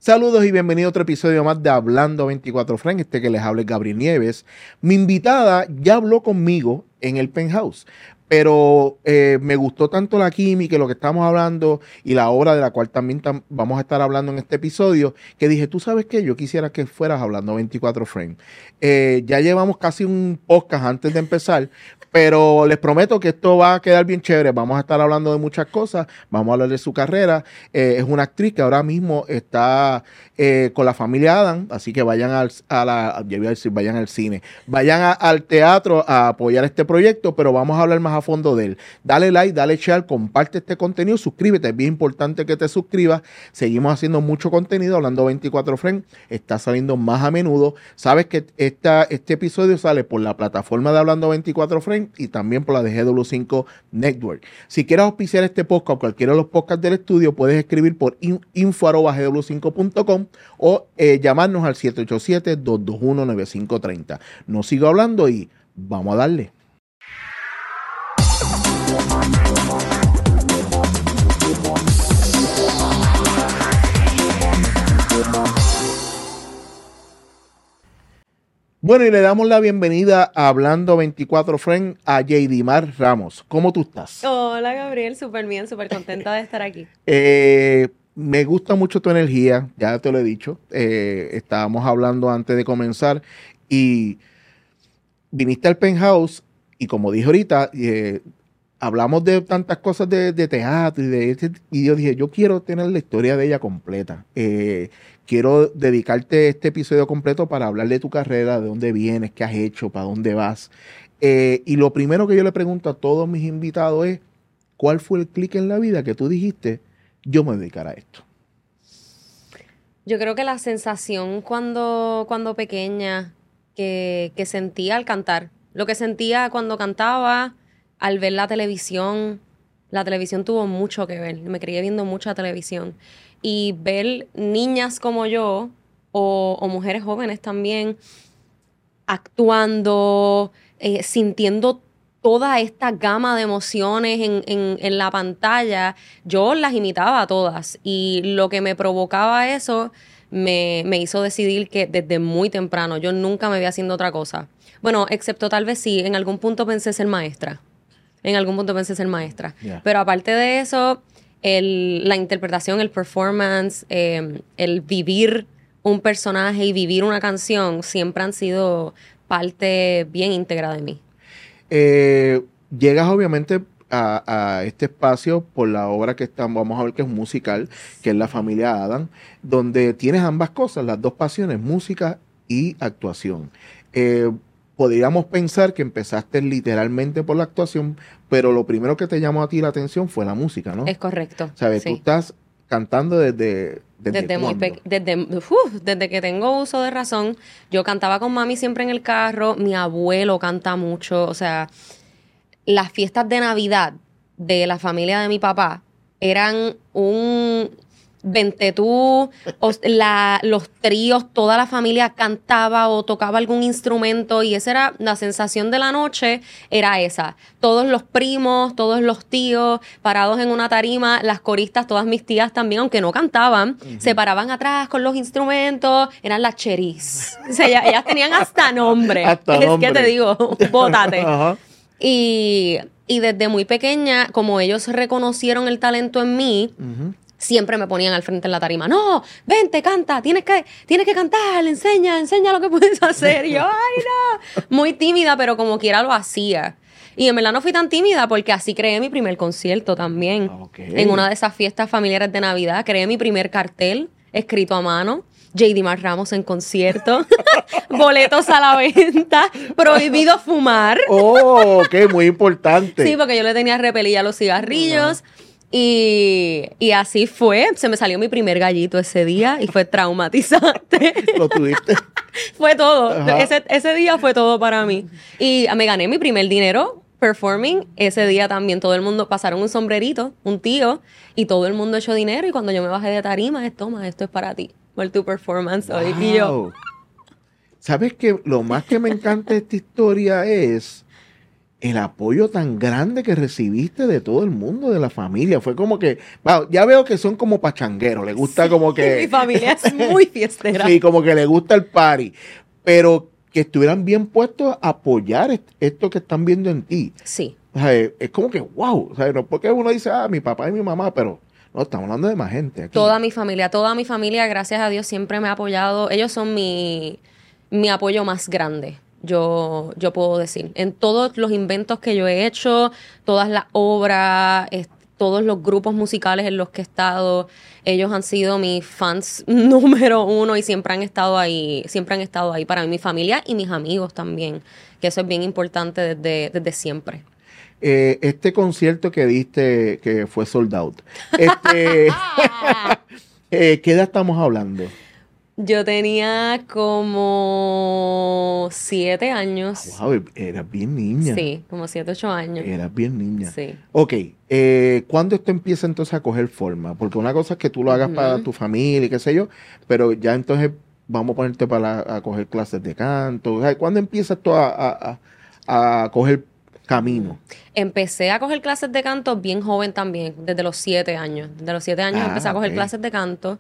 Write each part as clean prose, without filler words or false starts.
Saludos y bienvenido a otro episodio más de Hablando 24 Friends. Que les habla es Gabriel Nieves. Mi invitada ya habló conmigo en el Penthouse, pero me gustó tanto la química y lo que estamos hablando y la obra de la cual también vamos a estar hablando en este episodio, que dije, tú sabes qué, yo quisiera que fueras Hablando 24 Friends. Ya llevamos casi un podcast antes de empezar, pero les prometo que esto va a quedar bien chévere. Vamos a estar hablando de muchas cosas, vamos a hablar de su carrera. Es una actriz que ahora mismo está con la familia Adam, así que vayan vayan al cine, vayan al teatro a apoyar este proyecto, pero vamos a hablar más a fondo de él. Dale like, dale share, comparte este contenido, suscríbete, es bien importante que te suscribas. Seguimos haciendo mucho contenido, Hablando 24 Friends está saliendo más a menudo. Sabes que este episodio sale por la plataforma de Hablando 24 Friends y también por la de GW5 Network. Si quieres auspiciar este podcast o cualquiera de los podcasts del estudio, puedes escribir por info@gw5.com o llamarnos al 787-221-9530. No sigo hablando y vamos a darle. Bueno, y le damos la bienvenida a Hablando 24 Friends a Yeidimar Ramos. ¿Cómo tú estás? Hola, Gabriel, súper bien, súper contenta de estar aquí. Me gusta mucho tu energía, ya te lo he dicho. Estábamos hablando antes de comenzar y viniste al Penthouse y como dije ahorita, hablamos de tantas cosas de teatro y yo dije, yo quiero tener la historia de ella completa. Quiero dedicarte este episodio completo para hablar de tu carrera, de dónde vienes, qué has hecho, para dónde vas. Y lo primero que yo le pregunto a todos mis invitados es, ¿cuál fue el clic en la vida que tú dijiste, yo me voy a dedicar a esto? Yo creo que la sensación cuando pequeña que sentía al cantar, lo que sentía cuando cantaba, al ver la televisión tuvo mucho que ver. Me crié viendo mucha televisión. Y ver niñas como yo, o mujeres jóvenes también, actuando, sintiendo toda esta gama de emociones en la pantalla, yo las imitaba a todas. Y lo que me provocaba eso me hizo decidir que desde muy temprano yo nunca me veía haciendo otra cosa. Bueno, excepto tal vez sí, en algún punto pensé ser maestra. Yeah. Pero aparte de eso, la interpretación, el performance, el vivir un personaje y vivir una canción siempre han sido parte bien íntegra de mí. Llegas obviamente a este espacio por la obra que vamos a ver que es un musical, que es La Familia Adam, donde tienes ambas cosas, las dos pasiones, música y actuación. Podríamos pensar que empezaste literalmente por la actuación, pero lo primero que te llamó a ti la atención fue la música, ¿no? Es correcto. ¿Sabes? Sí. Tú estás cantando desde que tengo uso de razón. Yo cantaba con mami siempre en el carro. Mi abuelo canta mucho. O sea, las fiestas de Navidad de la familia de mi papá eran un... Vente tú, los tríos, toda la familia cantaba o tocaba algún instrumento y esa era la sensación de la noche, era esa. Todos los primos, todos los tíos parados en una tarima, las coristas, todas mis tías también, aunque no cantaban, se paraban atrás con los instrumentos, eran las cheris. O sea, ellas tenían hasta nombre. Que te digo, bótate. Y desde muy pequeña, como ellos reconocieron el talento en mí, siempre me ponían al frente en la tarima. No, vente, canta, tienes que cantar, enseña lo que puedes hacer. Y yo, ay, no. Muy tímida, pero como quiera lo hacía. Y en verdad no fui tan tímida porque así creé mi primer concierto también. Okay. En una de esas fiestas familiares de Navidad, creé mi primer cartel escrito a mano. Yeidimar Ramos en concierto. Boletos a la venta. Prohibido fumar. Oh, ok, muy importante. Sí, porque yo le tenía repelilla a los cigarrillos. Y así fue, se me salió mi primer gallito ese día y fue traumatizante. ¿Lo tuviste? Fue todo, ese día fue todo para mí. Y me gané mi primer dinero performing, ese día también todo el mundo, pasaron un sombrerito, un tío, y todo el mundo echó dinero y cuando yo me bajé de tarima, toma, esto es para ti, por tu performance hoy. Y yo... ¿Sabes qué? Lo más que me encanta de esta historia es el apoyo tan grande que recibiste de todo el mundo, de la familia. Fue como que, wow, ya veo que son como pachangueros, les gusta Sí, como que... mi familia es muy fiestera. Sí, como que les gusta el party, pero que estuvieran bien puestos a apoyar esto que están viendo en ti. Sí. O sea, es como que, wow, o sea, no porque uno dice, mi papá y mi mamá, pero no, estamos hablando de más gente aquí. Toda mi familia, gracias a Dios, siempre me ha apoyado. Ellos son mi apoyo más grande. Yo puedo decir, en todos los inventos que yo he hecho, todas las obras, todos los grupos musicales en los que he estado, ellos han sido mis fans número uno y siempre han estado ahí para mí, mi familia y mis amigos también, que eso es bien importante desde siempre. Este concierto que diste, que fue sold out, ¿qué edad estamos hablando? Yo tenía como 7 años. Wow, eras bien niña. Sí, como 7, 8 años. Eras bien niña. Sí. Ok, ¿cuándo esto empieza entonces a coger forma? Porque una cosa es que tú lo hagas para tu familia y qué sé yo, pero ya entonces vamos a ponerte a coger clases de canto. O sea, ¿cuándo empieza esto a coger camino? Empecé a coger clases de canto bien joven también, desde los 7 años. Desde los 7 años empecé a coger clases de canto.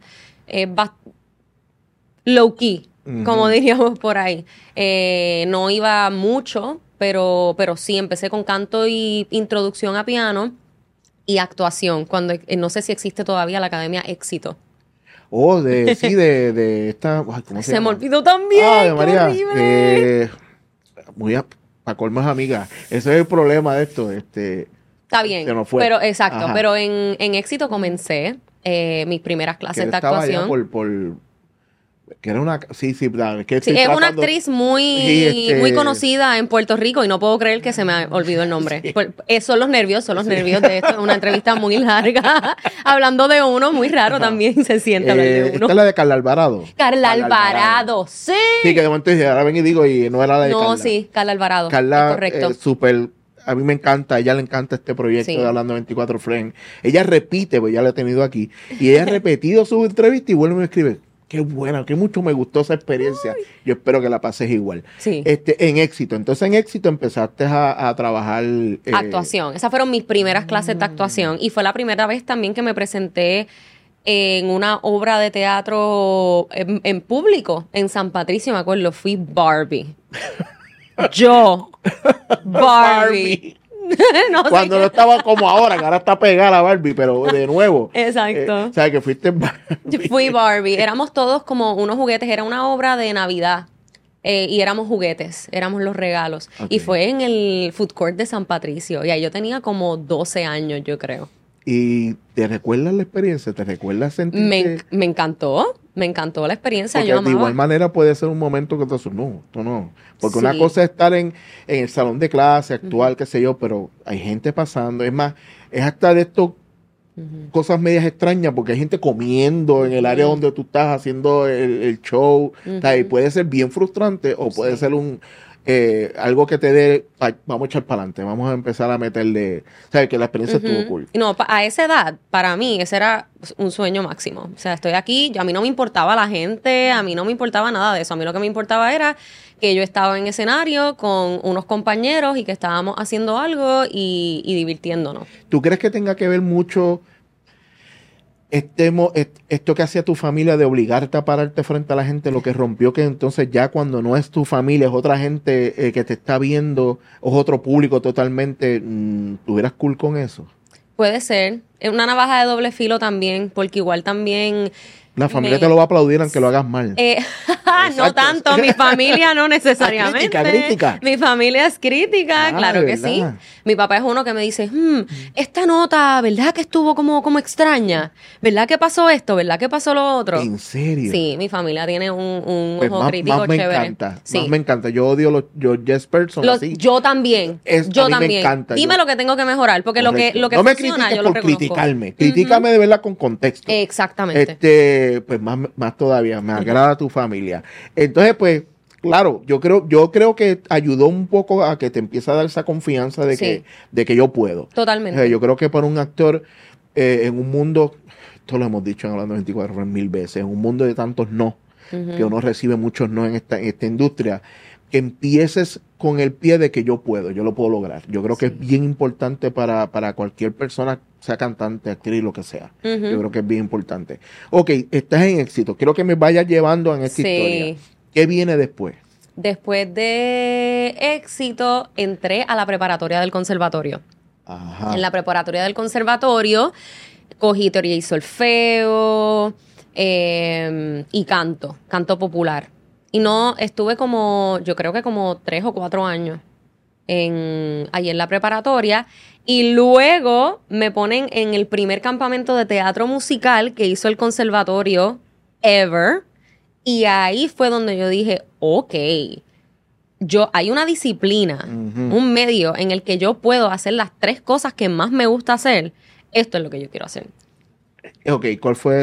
Low key, como diríamos por ahí. No iba mucho, pero sí, empecé con canto y introducción a piano y actuación, cuando no sé si existe todavía la Academia Éxito. Oh, de esta... Ay, ¿cómo se me llama? olvidó también, Ay, qué María, horrible. para colmas amigas, ese es el problema de esto. Está bien, se nos fue. pero exacto, Ajá. pero en Éxito comencé mis primeras Que clases él de estaba allá actuación. que era una... Sí, que Sí, estoy es una tratando- actriz muy, Sí, muy conocida en Puerto Rico y no puedo creer que se me olvidó el nombre. Sí. Son los nervios de esto. Es una entrevista muy larga. Hablando de uno, muy raro también se siente hablar de uno. Esta es la de Carla Alvarado. Carla Alvarado, sí. Sí, que de momento dije, ahora ven y digo, y no era la de Carla. No, sí, Carla Alvarado. Carla, es correcto. súper, a mí me encanta, a ella le encanta este proyecto Sí. de Hablando 24 Friends. Ella repite, pues ya la he tenido aquí, y ella ha repetido su entrevista y vuelve y me escribe, qué buena, qué mucho me gustó esa experiencia. Yo espero que la pases igual. Sí. En Éxito, entonces en Éxito empezaste a trabajar... Actuación. Esas fueron mis primeras clases de actuación y fue la primera vez también que me presenté en una obra de teatro en público en San Patricio, me acuerdo, fui Barbie. Yo, Barbie. No sé Cuando qué. no estaba como ahora, que ahora está pegada la Barbie, pero de nuevo. Exacto. O sea, que fuiste Yo fui Barbie. Éramos todos como unos juguetes. Era una obra de Navidad. Y éramos juguetes. Éramos los regalos. Ok. Y fue en el food court de San Patricio. Y ahí yo tenía como 12 años, yo creo. ¿Y te recuerdas la experiencia? ¿Te recuerdas sentirte? Me encantó. Me encantó la experiencia. Porque Yo de amaba. igual manera puede ser un momento que tú dices, no, esto no. Porque una Sí. cosa es estar en el salón de clase, actual, qué sé yo, pero hay gente pasando. Es más, es hasta de esto cosas medias extrañas porque hay gente comiendo en el área donde tú estás haciendo el show. O sea, y puede ser bien frustrante o puede ser algo que te dé, vamos a echar para adelante, vamos a empezar a meterle, sabes que la experiencia estuvo cool. No, a esa edad, para mí, ese era un sueño máximo. O sea, estoy aquí, a mí no me importaba la gente, a mí no me importaba nada de eso. A mí lo que me importaba era que yo estaba en escenario con unos compañeros y que estábamos haciendo algo y divirtiéndonos. ¿Tú crees que tenga que ver mucho esto que hacía tu familia de obligarte a pararte frente a la gente, lo que rompió que entonces ya cuando no es tu familia, es otra gente que te está viendo, o es otro público totalmente, ¿tuvieras cool con eso? Puede ser. Es una navaja de doble filo también, porque igual también... La familia te lo va a aplaudir aunque lo hagas mal. No Exacto. tanto, mi familia no necesariamente. Crítica. Mi familia es crítica, claro que ¿verdad? sí. Mi papá es uno que me dice, esta nota, ¿verdad que estuvo como extraña? ¿Verdad que pasó esto? ¿Verdad que pasó lo otro? ¿En serio? Sí, mi familia tiene un Pues ojo crítico más me chévere. encanta, Sí. más me encanta. Yo odio los Yes Person así. Yo también. A mí me encanta. Dime lo que tengo que mejorar, porque Correcto. lo que no me funciona critiques yo lo por reconozco. criticarme. Critícame de verdad con contexto. Exactamente. Pues más todavía, me agrada tu familia. Entonces, pues, claro, yo creo que ayudó un poco a que te empiece a dar esa confianza Sí. de que yo puedo. Totalmente. O sea, yo creo que para un actor en un mundo, esto lo hemos dicho en Hablando 24 mil veces, en un mundo de tantos no, que uno recibe muchos no en esta industria, que empieces con el pie de que yo lo puedo lograr. Yo creo que es bien importante para cualquier persona, sea cantante, actriz, lo que sea. Yo creo que es bien importante. Ok, estás en éxito. Quiero que me vayas llevando en esta historia. ¿Qué viene después? Después de éxito, entré a la preparatoria del conservatorio. Ajá. En la preparatoria del conservatorio, cogí teoría y solfeo y canto popular. Y no, estuve yo creo que como 3 o 4 años allí en la preparatoria. Y luego me ponen en el primer campamento de teatro musical que hizo el conservatorio ever. Y ahí fue donde yo dije, ok, hay una disciplina, un medio en el que yo puedo hacer las 3 cosas que más me gusta hacer. Esto es lo que yo quiero hacer. Ok, ¿cuál fue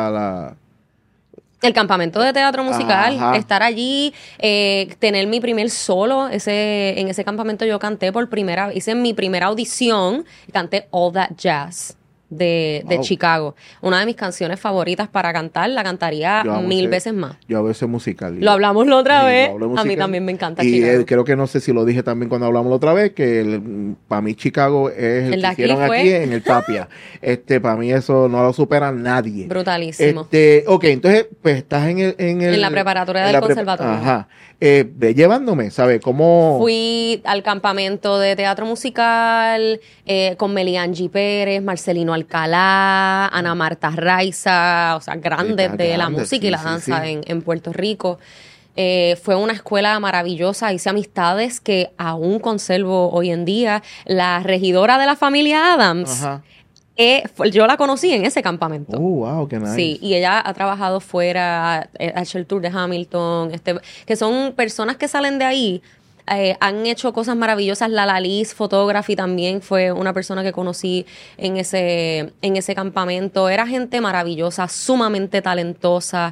El campamento de teatro musical, Ajá. estar allí, tener mi primer solo. En ese campamento yo canté hice mi primera audición, canté All That Jazz de Chicago. Una de mis canciones favoritas para cantar, la cantaría 1000 veces más. Yo hago ese musical. Lo hablamos la otra vez. A mí también me encanta Chicago. Y creo que no sé si lo dije también cuando hablamos la otra vez, que para mí Chicago es el que hicieron aquí en el Tapia. Para mí eso no lo supera nadie. Brutalísimo. Ok, entonces pues estás en la preparatoria del conservatorio. Ajá. Ve llevándome, ¿sabes? ¿Cómo? Fui al campamento de teatro musical con Meliangie Pérez, Marcelino Alcalá, Ana Marta Raiza, o sea, grandes de la música y la danza en Puerto Rico. Fue una escuela maravillosa, hice amistades que aún conservo hoy en día. La regidora de la familia Adams, yo la conocí en ese campamento. Oh, wow, qué nice. Sí, y ella ha trabajado fuera, ha hecho el tour de Hamilton, que son personas que salen de ahí. Han hecho cosas maravillosas. Lala Liz Photography también fue una persona que conocí en ese campamento. Era gente maravillosa, sumamente talentosa.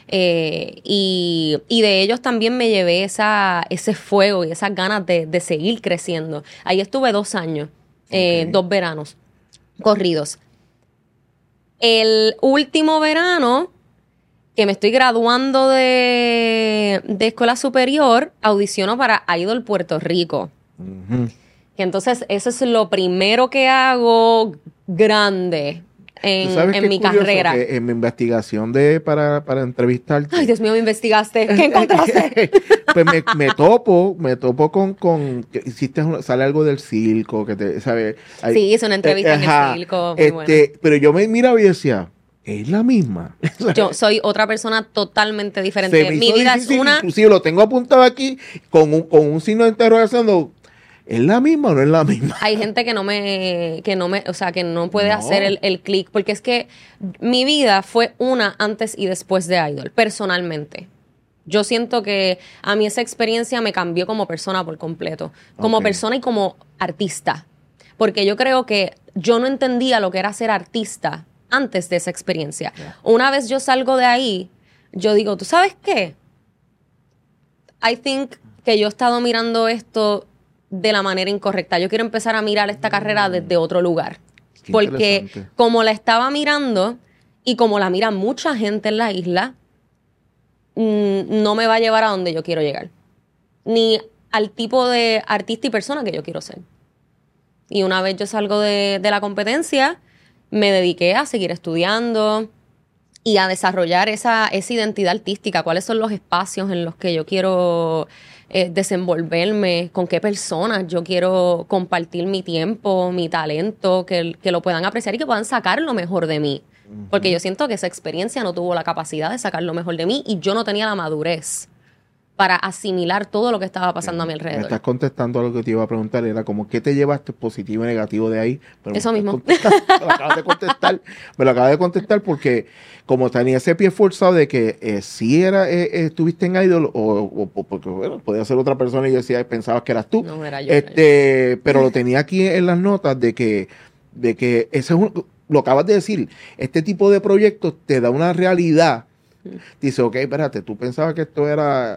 Y de ellos también me llevé ese fuego y esas ganas de seguir creciendo. Ahí estuve 2 años, 2 veranos corridos. El último verano que me estoy graduando de escuela superior, audiciono para Idol Puerto Rico. Que entonces eso es lo primero que hago grande en mi carrera. Que en mi investigación para entrevistarte. Ay, Dios mío, me investigaste. ¿Qué encontraste? Pues me topo con que sale algo del circo, que te, ¿sabes? Sí, hice una entrevista en el circo. Muy buena. Pero yo me miraba y decía, es la misma. Yo soy otra persona totalmente diferente. Mi vida difícil, es una... Inclusive lo tengo apuntado aquí con un signo de interrogación. ¿Es la misma o no es la misma? Hay gente que o sea, que no puede hacer el clic, porque es que mi vida fue una antes y después de Idol, personalmente. Yo siento que a mí esa experiencia me cambió como persona por completo, como persona y como artista, porque yo creo que yo no entendía lo que era ser artista antes de esa experiencia. Una vez yo salgo de ahí, yo digo, ¿tú sabes qué? I think que yo he estado mirando esto de la manera incorrecta. Yo quiero empezar a mirar esta carrera desde otro lugar. Qué porque como la estaba mirando y como la mira mucha gente en la isla, no me va a llevar a donde yo quiero llegar. Ni al tipo de artista y persona que yo quiero ser. Y una vez yo salgo de la competencia, me dediqué a seguir estudiando y a desarrollar esa identidad artística. ¿Cuáles son los espacios en los que yo quiero desenvolverme? ¿Con qué personas yo quiero compartir mi tiempo, mi talento? Que lo puedan apreciar y que puedan sacar lo mejor de mí. Porque yo siento que esa experiencia no tuvo la capacidad de sacar lo mejor de mí y yo no tenía la madurez para asimilar todo lo que estaba pasando a mi alrededor. Me estás contestando a lo que te iba a preguntar, era como, ¿qué te llevaste positivo y negativo de ahí? Pero eso mismo. Me lo acabas de contestar porque como tenía ese pie forzado de que si estuviste en Idol o porque bueno, podía ser otra persona y yo decía, pensabas que eras tú. No, era yo. Pero lo tenía aquí en las notas de que ese es lo acabas de decir, este tipo de proyectos te da una realidad. Dice, ok, espérate, tú pensabas que esto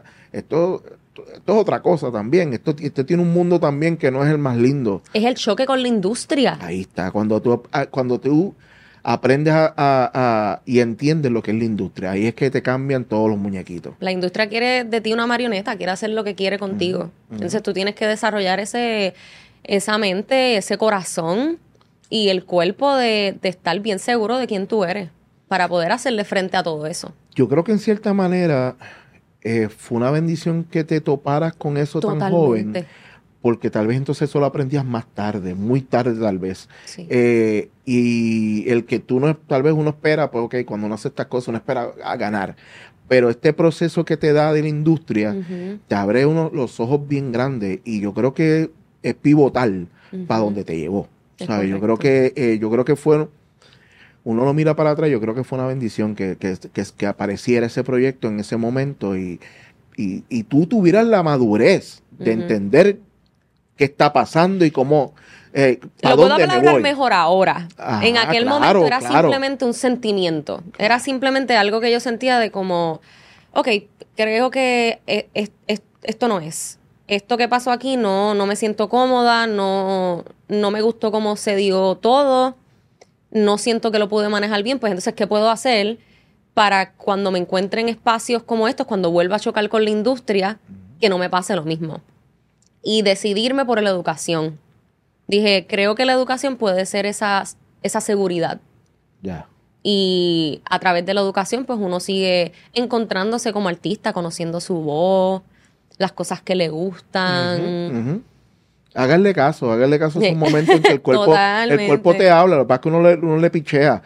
es otra cosa también. Esto tiene un mundo también que no es el más lindo. Es el choque con la industria. Ahí está. Cuando tú aprendes y entiendes lo que es la industria. Ahí es que te cambian todos los muñequitos. La industria quiere de ti una marioneta, quiere hacer lo que quiere contigo. Entonces tú tienes que desarrollar esa mente, ese corazón y el cuerpo de estar bien seguro de quién tú eres para poder hacerle frente a todo eso. Yo creo que en cierta manera fue una bendición que te toparas con eso tan Totalmente. joven, porque tal vez entonces eso lo aprendías más tarde, muy tarde tal vez. Sí. Y el que tú no, tal vez uno espera, pues ok, cuando uno hace estas cosas uno espera a ganar, pero este proceso que te da de la industria te abre los ojos bien grandes y yo creo que es pivotal para donde te llevó. ¿Sabes? Yo creo que fue, uno lo mira para atrás, yo creo que fue una bendición que apareciera ese proyecto en ese momento y tú tuvieras la madurez de entender qué está pasando y cómo, lo puedo hablar mejor ahora. Ajá, en aquel momento era simplemente un sentimiento. Era simplemente algo que yo sentía de como, ok, creo que esto no es. Esto que pasó aquí no me siento cómoda, no me gustó cómo se dio todo, no siento que lo pude manejar bien, pues entonces, ¿qué puedo hacer para cuando me encuentre en espacios como estos, cuando vuelva a chocar con la industria, que no me pase lo mismo? Y decidirme por la educación. Dije, creo que la educación puede ser esa seguridad. Ya. Y a través de la educación, pues uno sigue encontrándose como artista, conociendo su voz, las cosas que le gustan. Háganle caso a esos momentos en que el cuerpo te habla, lo que pasa es que uno le pichea.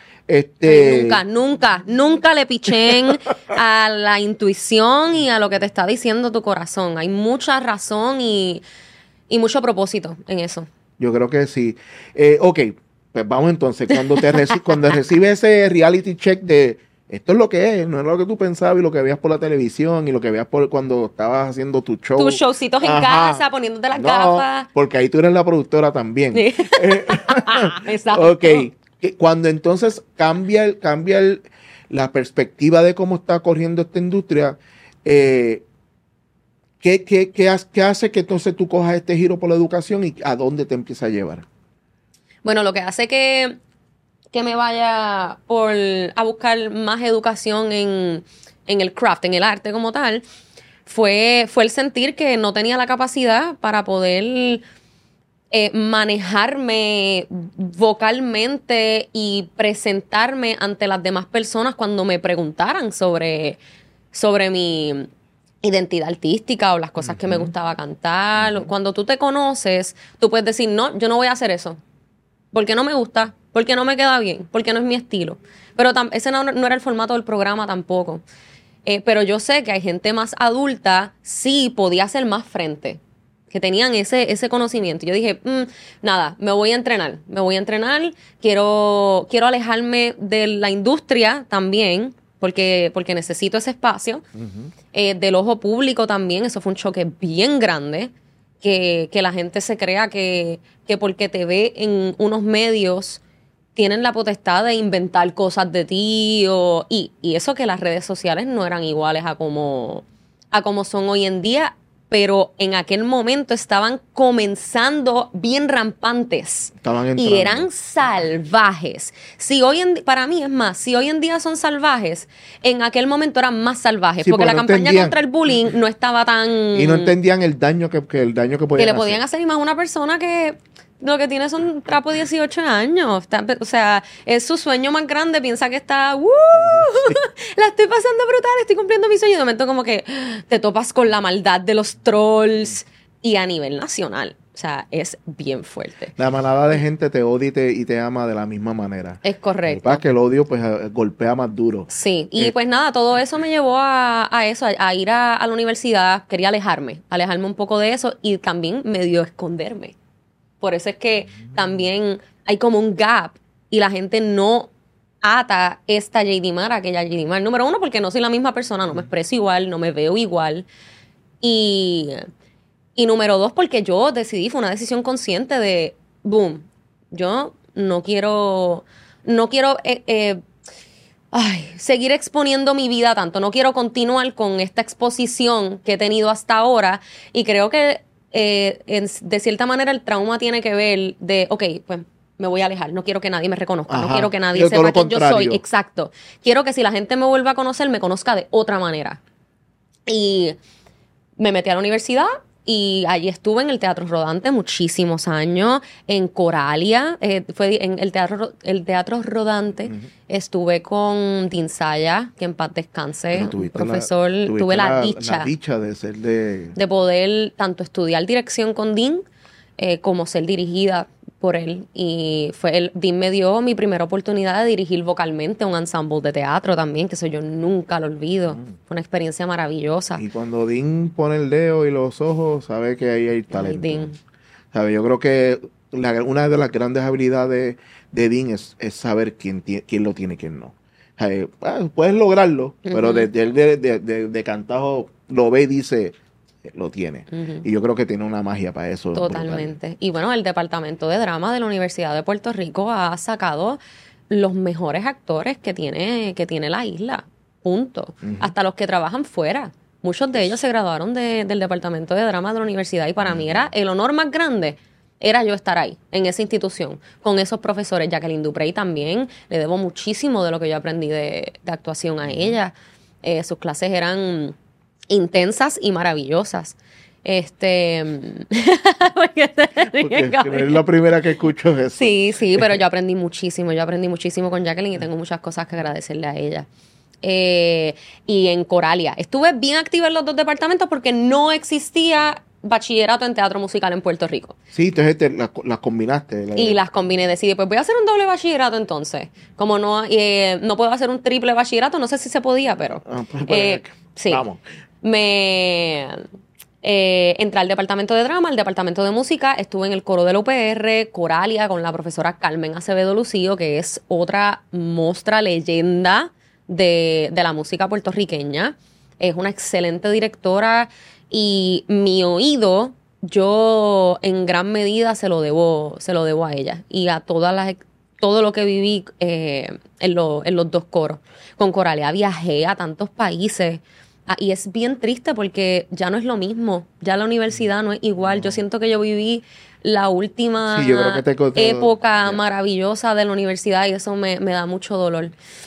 Nunca le pichen a la intuición y a lo que te está diciendo tu corazón. Hay mucha razón y mucho propósito en eso. Yo creo que sí. Ok, pues vamos entonces, cuando recibes ese reality check de esto es lo que es, no es lo que tú pensabas y lo que veías por la televisión y lo que veías cuando estabas haciendo tu show. Tus showcitos en casa, poniéndote las gafas. Porque ahí tú eres la productora también. Sí. Exacto. Ok, cuando entonces cambia la perspectiva de cómo está corriendo esta industria, ¿qué hace que entonces tú cojas este giro por la educación y a dónde te empieza a llevar? Bueno, lo que hace que me vaya a buscar más educación en el craft, en el arte como tal, fue el sentir que no tenía la capacidad para poder manejarme vocalmente y presentarme ante las demás personas cuando me preguntaran sobre mi identidad artística o las cosas que me gustaba cantar. Cuando tú te conoces, tú puedes decir, no, yo no voy a hacer eso, porque no me gusta, porque no me queda bien, porque no es mi estilo. Pero ese no era el formato del programa tampoco. Pero yo sé que hay gente más adulta, sí podía hacer más frente, que tenían ese conocimiento. Yo dije, nada, me voy a entrenar, quiero alejarme de la industria también, porque necesito ese espacio, del ojo público también. Eso fue un choque bien grande, que la gente se crea que porque te ve en unos medios tienen la potestad de inventar cosas de ti y eso, que las redes sociales no eran iguales a como son hoy en día, pero en aquel momento estaban comenzando bien rampantes. Estaban entrando. Y eran salvajes. Para mí es más, si hoy en día son salvajes, en aquel momento eran más salvajes, Sí, porque la no campaña entendían. contra el bullying no estaba tan... Y no entendían el daño que podían que le podían hacer. Y más una persona que lo que tiene son un trapo de 18 años. O sea, es su sueño más grande. Piensa que está, la estoy pasando brutal, estoy cumpliendo mi sueño. Y de momento como que te topas con la maldad de los trolls. Y a nivel nacional. O sea, es bien fuerte. La manada de gente te odia y te ama de la misma manera. Es correcto. Lo que pasa es que el odio pues golpea más duro. Sí, y pues nada, todo eso me llevó a eso, a ir a la universidad. Quería alejarme un poco de eso y también medio esconderme. Por eso es que también hay como un gap y la gente no ata esta JD Mar a aquella JD Mar. Número uno, porque no soy la misma persona, no me expreso igual, no me veo igual. Y número dos, porque yo decidí, fue una decisión consciente de, boom, yo no quiero seguir exponiendo mi vida tanto. No quiero continuar con esta exposición que he tenido hasta ahora. Y creo que de cierta manera el trauma tiene que ver de, ok, pues me voy a alejar, no quiero que nadie me reconozca, no Ajá. quiero que nadie Quiero todo sepa lo quién yo soy. contrario. Exacto. Quiero que si la gente me vuelva a conocer, me conozca de otra manera. Y me metí a la universidad y allí estuve en el Teatro Rodante muchísimos años, en Coralia, fue en el teatro Rodante. Estuve con Dean Saya, que en paz descanse, Pero tuviste profesor. Tuve la dicha la dicha de ser de poder tanto estudiar dirección con Dean como ser dirigida por él. Y Dean me dio mi primera oportunidad de dirigir vocalmente un ensemble de teatro también, que eso yo nunca lo olvido. Fue una experiencia maravillosa. Y cuando Dean pone el dedo y los ojos, sabe que ahí hay talento. Dean. ¿Sabe? Yo creo que una de las grandes habilidades de Dean es saber quién lo tiene y quién no. Puedes lograrlo, pero de cantajo lo ve y dice, lo tiene. Y yo creo que tiene una magia para eso. Totalmente. Brutal. Y bueno, el Departamento de Drama de la Universidad de Puerto Rico ha sacado los mejores actores que tiene la isla. Punto. Hasta los que trabajan fuera. Muchos de ellos se graduaron del Departamento de Drama de la universidad y para mí era el honor más grande. Era yo estar ahí, en esa institución, con esos profesores. Jacqueline Duprey también, le debo muchísimo de lo que yo aprendí de actuación a ella. Sus clases eran intensas y maravillosas. Porque es la primera que escucho eso. Sí, pero yo aprendí muchísimo con Jacqueline y tengo muchas cosas que agradecerle a ella. Y en Coralia. Estuve bien activa en los dos departamentos porque no existía bachillerato en teatro musical en Puerto Rico. Sí, entonces las combinaste. Y las combiné. Decidí, pues voy a hacer un doble bachillerato entonces. Como no puedo hacer un triple bachillerato, no sé si se podía, pero... sí. Vamos. Entré al departamento de drama, al departamento de música, estuve en el coro de la UPR, Coralia, con la profesora Carmen Acevedo Lucío, que es otra mostra leyenda de la música puertorriqueña. Es una excelente directora y mi oído, yo en gran medida se lo debo a ella y a todo lo que viví en los dos coros. Con Coralia viajé a tantos países. Y es bien triste porque ya no es lo mismo. Ya la universidad no es igual. Yo siento que yo viví la última época maravillosa de la universidad y eso me da mucho dolor.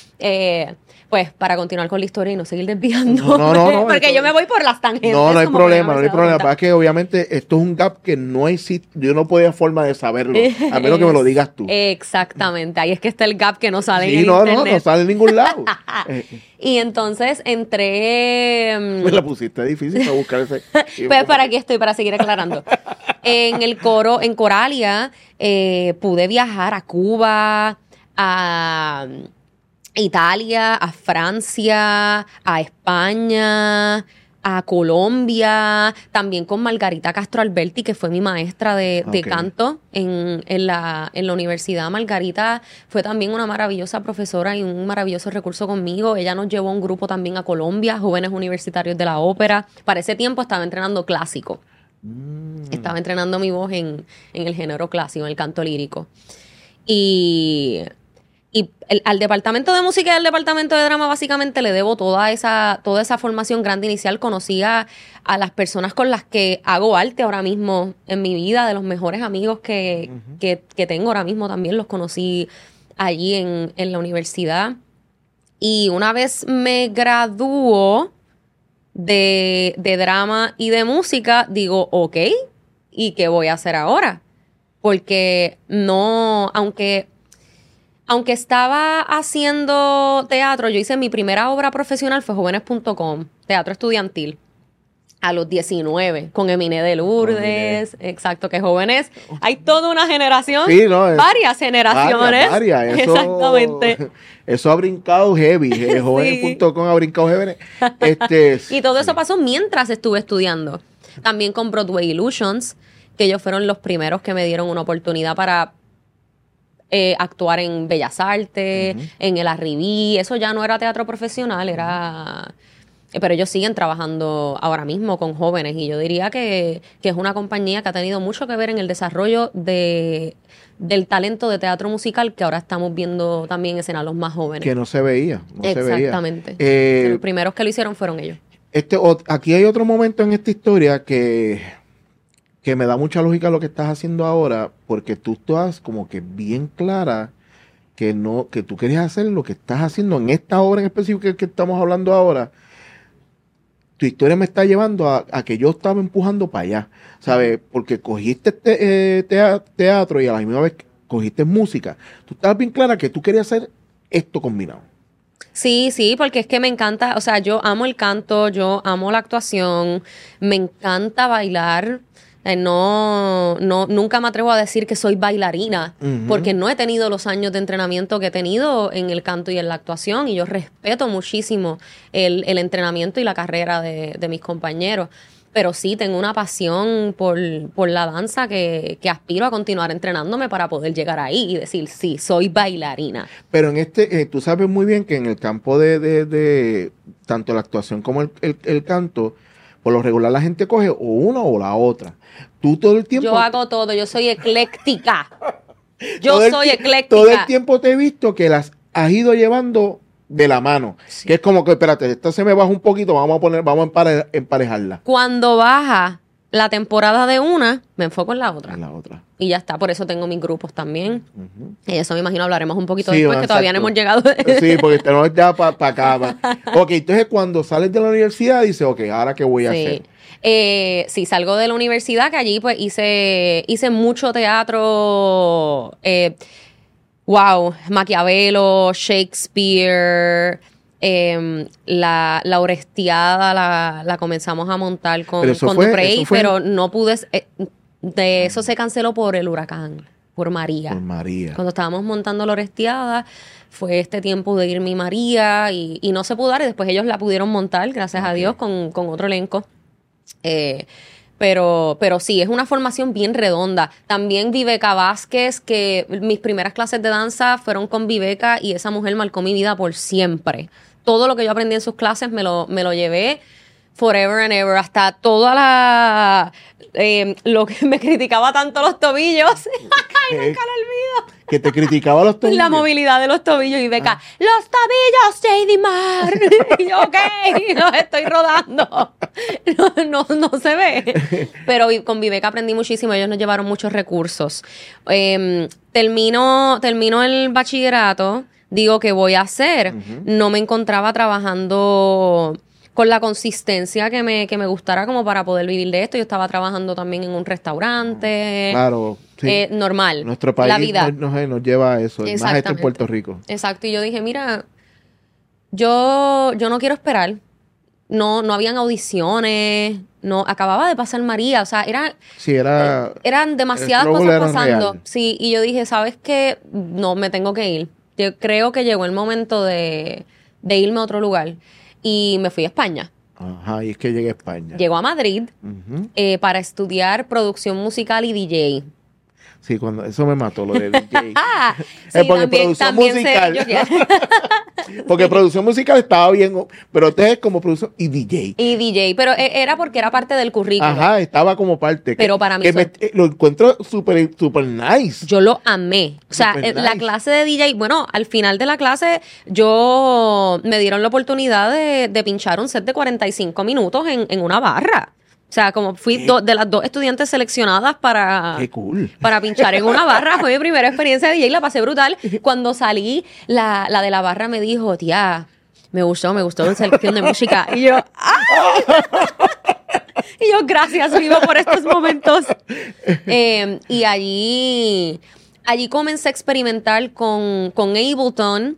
Pues para continuar con la historia y no seguir desviando. No, porque yo me voy por las tangentes. No hay problema. Pasa que obviamente esto es un gap que no existe. Yo no podía forma de saberlo. A menos que me lo digas tú. Exactamente. Ahí es que está el gap que no sale en internet. No sale en ningún lado. Y entonces entré... Me la pusiste difícil para buscar ese... Pues para aquí estoy, para seguir aclarando. En el coro, en Coralia, pude viajar a Cuba, a Italia, a Francia, a España, a Colombia, también con Margarita Castro Alberti, que fue mi maestra de canto en la universidad. Margarita fue también una maravillosa profesora y un maravilloso recurso conmigo. Ella nos llevó un grupo también a Colombia, jóvenes universitarios de la ópera. Para ese tiempo estaba entrenando clásico. Estaba entrenando mi voz en el género clásico, en el canto lírico. Y al departamento de música y al departamento de drama básicamente le debo toda esa formación grande inicial. Conocí a las personas con las que hago arte ahora mismo en mi vida, de los mejores amigos que tengo ahora mismo también los conocí allí en la universidad. Y una vez me graduó de drama y de música, digo, ok, ¿y qué voy a hacer ahora? Porque no, aunque estaba haciendo teatro, yo hice mi primera obra profesional, fue Jóvenes.com, teatro estudiantil, a los 19, con Eminé de Lourdes, exacto, que jóvenes, hay toda una generación, varias generaciones. Varias. Eso, exactamente. Eso ha brincado heavy, Jóvenes.com ha brincado heavy. Y todo eso pasó mientras estuve estudiando. También con Broadway Illusions, que ellos fueron los primeros que me dieron una oportunidad para actuar en Bellas Artes, en el Arribí. Eso ya no era teatro profesional, era... Pero ellos siguen trabajando ahora mismo con jóvenes y yo diría que es una compañía que ha tenido mucho que ver en el desarrollo del talento de teatro musical que ahora estamos viendo también en escena los más jóvenes. Que no se veía. Exactamente. Los primeros que lo hicieron fueron ellos. Aquí hay otro momento en esta historia que que me da mucha lógica lo que estás haciendo ahora, porque tú estás como que bien clara que tú querías hacer lo que estás haciendo en esta obra en específico que estamos hablando ahora. Tu historia me está llevando a que yo estaba empujando para allá, ¿sabes? Porque cogiste teatro y a la misma vez cogiste música. Tú estabas bien clara que tú querías hacer esto combinado. Sí, sí, porque es que me encanta, o sea, yo amo el canto, yo amo la actuación, me encanta bailar. Nunca me atrevo a decir que soy bailarina, porque no he tenido los años de entrenamiento que he tenido en el canto y en la actuación, y yo respeto muchísimo el entrenamiento y la carrera de mis compañeros. Pero sí, tengo una pasión por la danza que aspiro a continuar entrenándome para poder llegar ahí y decir, sí, soy bailarina. Pero en tú sabes muy bien que en el campo de tanto la actuación como el canto, por lo regular la gente coge o una o la otra. Tú todo el tiempo... Yo hago todo, yo soy ecléctica. Yo soy ecléctica. Todo el tiempo te he visto que las has ido llevando de la mano. Sí. Que es como que, espérate, esta se me baja un poquito, vamos a emparejarla. Cuando baja la temporada de una, me enfoco en la otra. En la otra. Y ya está, por eso tengo mis grupos también. Y eso me imagino hablaremos un poquito después, que todavía no hemos llegado. Sí, porque tenemos ya para acá. Ok, entonces cuando sales de la universidad, dices, ok, ¿ahora qué voy a hacer? Sí, salgo de la universidad, que allí pues hice mucho teatro. Maquiavelo, Shakespeare, la Orestiada la comenzamos a montar con Duprey, pero no pude, de eso se canceló por el huracán, por María. Por María. Cuando estábamos montando la Orestiada, fue este tiempo de irme María y no se pudo dar, y después ellos la pudieron montar, gracias a Dios, con otro elenco. Pero sí, es una formación bien redonda. También Viveca Vázquez, que mis primeras clases de danza fueron con Viveca, y esa mujer marcó mi vida por siempre. Todo lo que yo aprendí en sus clases me lo llevé forever and ever, hasta toda lo que me criticaba tanto los tobillos. Ay, nunca lo olvido. Que te criticaba los tobillos. La movilidad de los tobillos, y Beca, los tobillos, JD Mar. Y yo, ok, los estoy rodando. No se ve. Pero con Viveca aprendí muchísimo, ellos nos llevaron muchos recursos. Termino el bachillerato, digo, ¿qué voy a hacer? No me encontraba trabajando con la consistencia que me gustara como para poder vivir de esto. Yo estaba trabajando también en un restaurante. Claro, sí. Normal. Nuestro país la vida. Nos lleva a eso, más esto en Puerto Rico. Exacto, y yo dije, mira, yo no quiero esperar. No habían audiciones, no, acababa de pasar María, o sea, eran demasiadas cosas pasando. Real. Sí, y yo dije, ¿sabes qué? No, me tengo que ir. Yo creo que llegó el momento de irme a otro lugar. Y me fui a España. Ajá, y es que llegué a España. Llego a Madrid para estudiar producción musical y DJ. Sí, cuando eso me mató, lo de DJ. Sí, porque producción musical. Porque producción musical estaba bien, pero usted es como producción y DJ. Y DJ, pero era porque era parte del currículo. Ajá, estaba como parte. Pero para mí lo encuentro súper nice. Yo lo amé. O sea, la clase de DJ, bueno, al final de la clase me dieron la oportunidad de pinchar un set de 45 minutos en una barra. O sea, como fui de las 2 estudiantes seleccionadas para... ¡Qué cool! Para pinchar en una barra. Fue mi primera experiencia de DJ, la pasé brutal. Cuando salí, la de la barra me dijo, tía, me gustó la selección de música. Y yo, ¡ay! Y yo, gracias, vivo por estos momentos. Y allí comencé a experimentar con Ableton,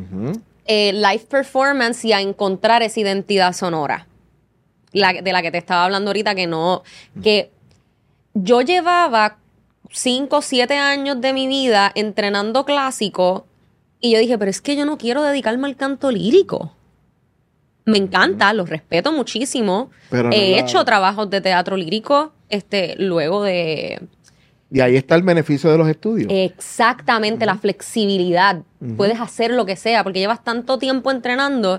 live performance, y a encontrar esa identidad sonora. De la que te estaba hablando ahorita, que yo llevaba 5 o 7 años de mi vida entrenando clásico, y yo dije, pero es que yo no quiero dedicarme al canto lírico. Me encanta, lo respeto muchísimo. Pero he hecho trabajos de teatro lírico luego de... Y ahí está el beneficio de los estudios. Exactamente, la flexibilidad. Puedes hacer lo que sea, porque llevas tanto tiempo entrenando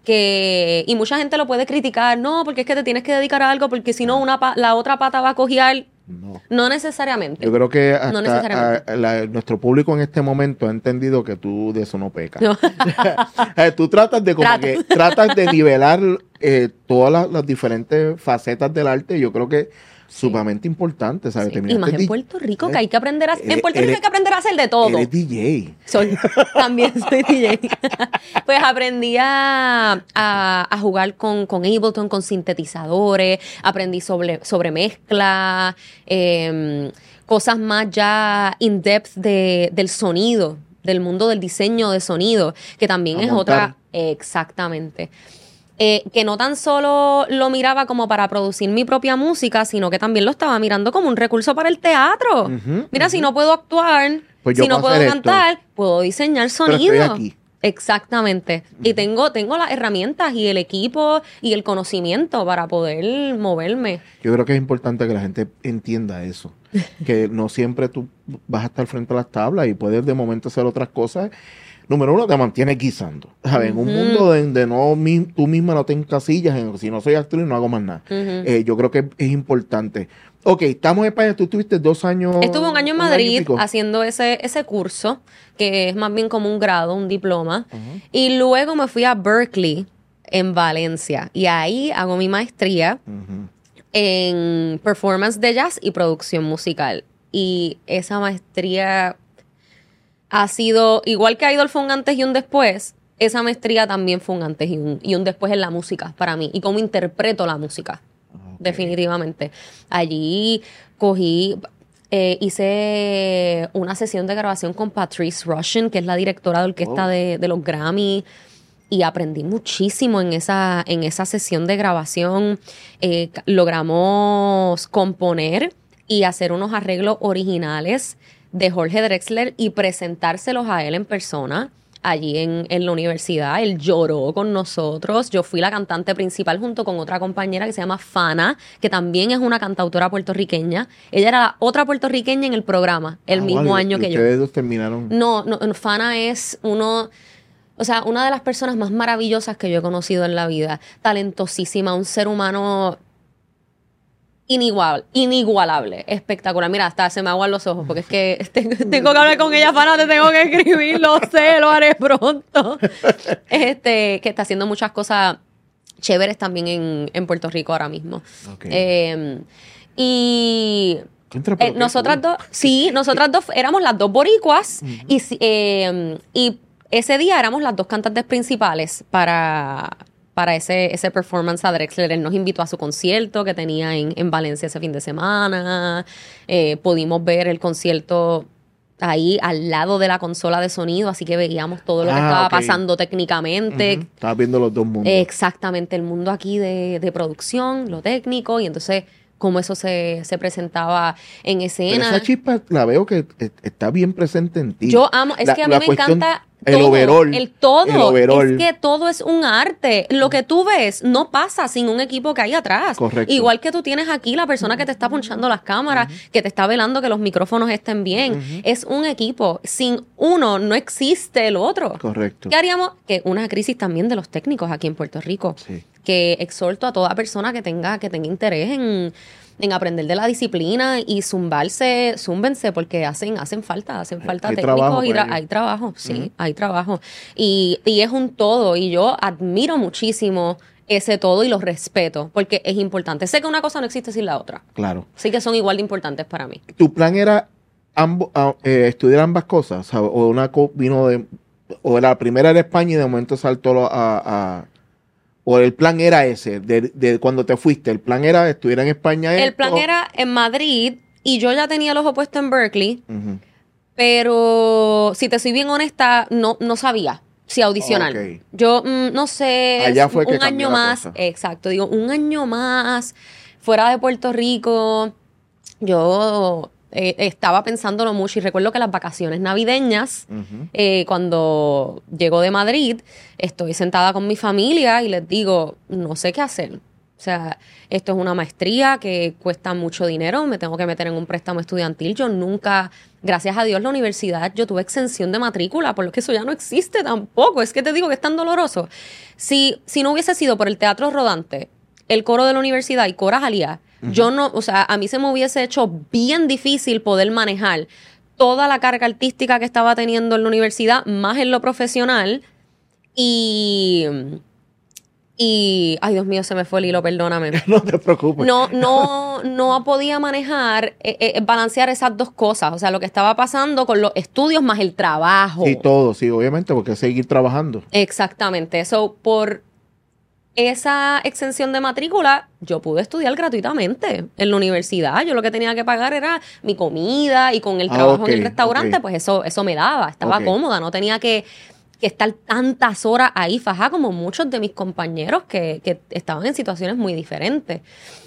y mucha gente lo puede criticar. No, porque es que te tienes que dedicar a algo, porque si no, la otra pata va a cojear. No necesariamente. Yo creo que hasta nuestro público en este momento ha entendido que tú de eso no pecas. No. Tú tratas de nivelar todas las diferentes facetas del arte. Yo creo que sumamente importante, ¿sabes? Sí. Y más en Puerto Rico, que hay que aprender a... En Puerto Rico hay que aprender a hacer de todo. Eres DJ. También soy DJ. Pues aprendí a jugar con Ableton, con sintetizadores, aprendí sobre mezcla, cosas más ya in-depth del sonido, del mundo del diseño de sonido, que también es otra... Exactamente. Que no tan solo lo miraba como para producir mi propia música, sino que también lo estaba mirando como un recurso para el teatro. Mira, si no puedo actuar, pues si no puedo cantar, puedo diseñar sonido. Pero estoy aquí. Exactamente. Y tengo las herramientas y el equipo y el conocimiento para poder moverme. Yo creo que es importante que la gente entienda eso. Que no siempre tú vas a estar frente a las tablas y puedes de momento hacer otras cosas. Número uno, te mantienes guisando. ¿Sabes? En un mundo donde tú misma no te encasillas en si no soy actriz no hago más nada. Yo creo que es importante. Ok, estamos en España. Tú estuviste 2 años. Estuve un año en Madrid haciendo ese curso, que es más bien como un grado, un diploma. Y luego me fui a Berkeley, en Valencia. Y ahí hago mi maestría en performance de jazz y producción musical. Y esa maestría ha sido, igual que Idol fue un antes y un después, esa maestría también fue un antes y un después en la música para mí. Y cómo interpreto la música, definitivamente. Allí hice una sesión de grabación con Patrice Rushen, que es la directora de orquesta de los Grammy. Y aprendí muchísimo en esa sesión de grabación. Logramos componer y hacer unos arreglos originales de Jorge Drexler y presentárselos a él en persona allí en la universidad. Él lloró con nosotros. Yo fui la cantante principal junto con otra compañera que se llama Fana, que también es una cantautora puertorriqueña. Ella era la otra puertorriqueña en el programa, el mismo año que yo. ¿Ustedes dos terminaron? No, Fana es una de las personas más maravillosas que yo he conocido en la vida. Talentosísima, un ser humano inigualable, espectacular. Mira, hasta se me aguan los ojos porque es que tengo que hablar con ella, Fana, te tengo que escribir, lo haré pronto. Que está haciendo muchas cosas chéveres también en Puerto Rico ahora mismo. Y nosotras dos éramos las dos boricuas y ese día éramos las dos cantantes principales para ese performance a Drexler. Él nos invitó a su concierto que tenía en Valencia ese fin de semana. Pudimos ver el concierto ahí al lado de la consola de sonido, así que veíamos todo lo que estaba pasando técnicamente. Estabas viendo los dos mundos. Exactamente, el mundo aquí de producción, lo técnico, y entonces cómo eso se presentaba en escena. Pero esa chispa la veo que está bien presente en ti. Yo amo, es que a mí me encanta el todo, overall. El todo. El overall. Es que todo es un arte. Lo que tú ves no pasa sin un equipo que hay atrás. Correcto. Igual que tú tienes aquí la persona que te está punchando las cámaras, que te está velando que los micrófonos estén bien. Es un equipo. Sin uno no existe el otro. Correcto. ¿Qué haríamos? Que una crisis también de los técnicos aquí en Puerto Rico. Sí. Que exhorto a toda persona que tenga interés en aprender de la disciplina y zúmbense porque hacen falta Hay técnicos trabajo y hay trabajo, sí, hay trabajo. Y es un todo, y yo admiro muchísimo ese todo y lo respeto porque es importante. Sé que una cosa no existe sin la otra. Claro. Sí que son igual de importantes para mí. ¿Tu plan era estudiar ambas cosas? ¿O o la primera era España y de momento saltó o el plan era ese, de cuando te fuiste? ¿El plan era estudiar en España? El plan era en Madrid y yo ya tenía el ojo puesto en Berkeley, pero si te soy bien honesta, no sabía si audicionar. Yo no sé, allá fue que un año más, exacto, un año más fuera de Puerto Rico. Yo estaba pensándolo mucho y recuerdo que las vacaciones navideñas, cuando llego de Madrid, estoy sentada con mi familia y les digo, no sé qué hacer. O sea, esto es una maestría que cuesta mucho dinero, me tengo que meter en un préstamo estudiantil. Yo nunca, gracias a Dios, la universidad, yo tuve exención de matrícula, por lo que eso ya no existe tampoco. Es que te digo que es tan doloroso. Si no hubiese sido por el Teatro Rodante, el coro de la universidad y Cora Jalía, yo no, o sea, a mí se me hubiese hecho bien difícil poder manejar toda la carga artística que estaba teniendo en la universidad, más en lo profesional, y Y, ay, Dios mío, se me fue el hilo, perdóname. No te preocupes. No podía manejar, balancear esas dos cosas. O sea, lo que estaba pasando con los estudios más el trabajo. Sí, todo, sí, obviamente, porque seguir trabajando. Exactamente. So, por esa exención de matrícula, yo pude estudiar gratuitamente en la universidad. Yo lo que tenía que pagar era mi comida y con el trabajo en el restaurante, pues eso me daba. Estaba cómoda, no tenía que estar tantas horas ahí fajada como muchos de mis compañeros que estaban en situaciones muy diferentes.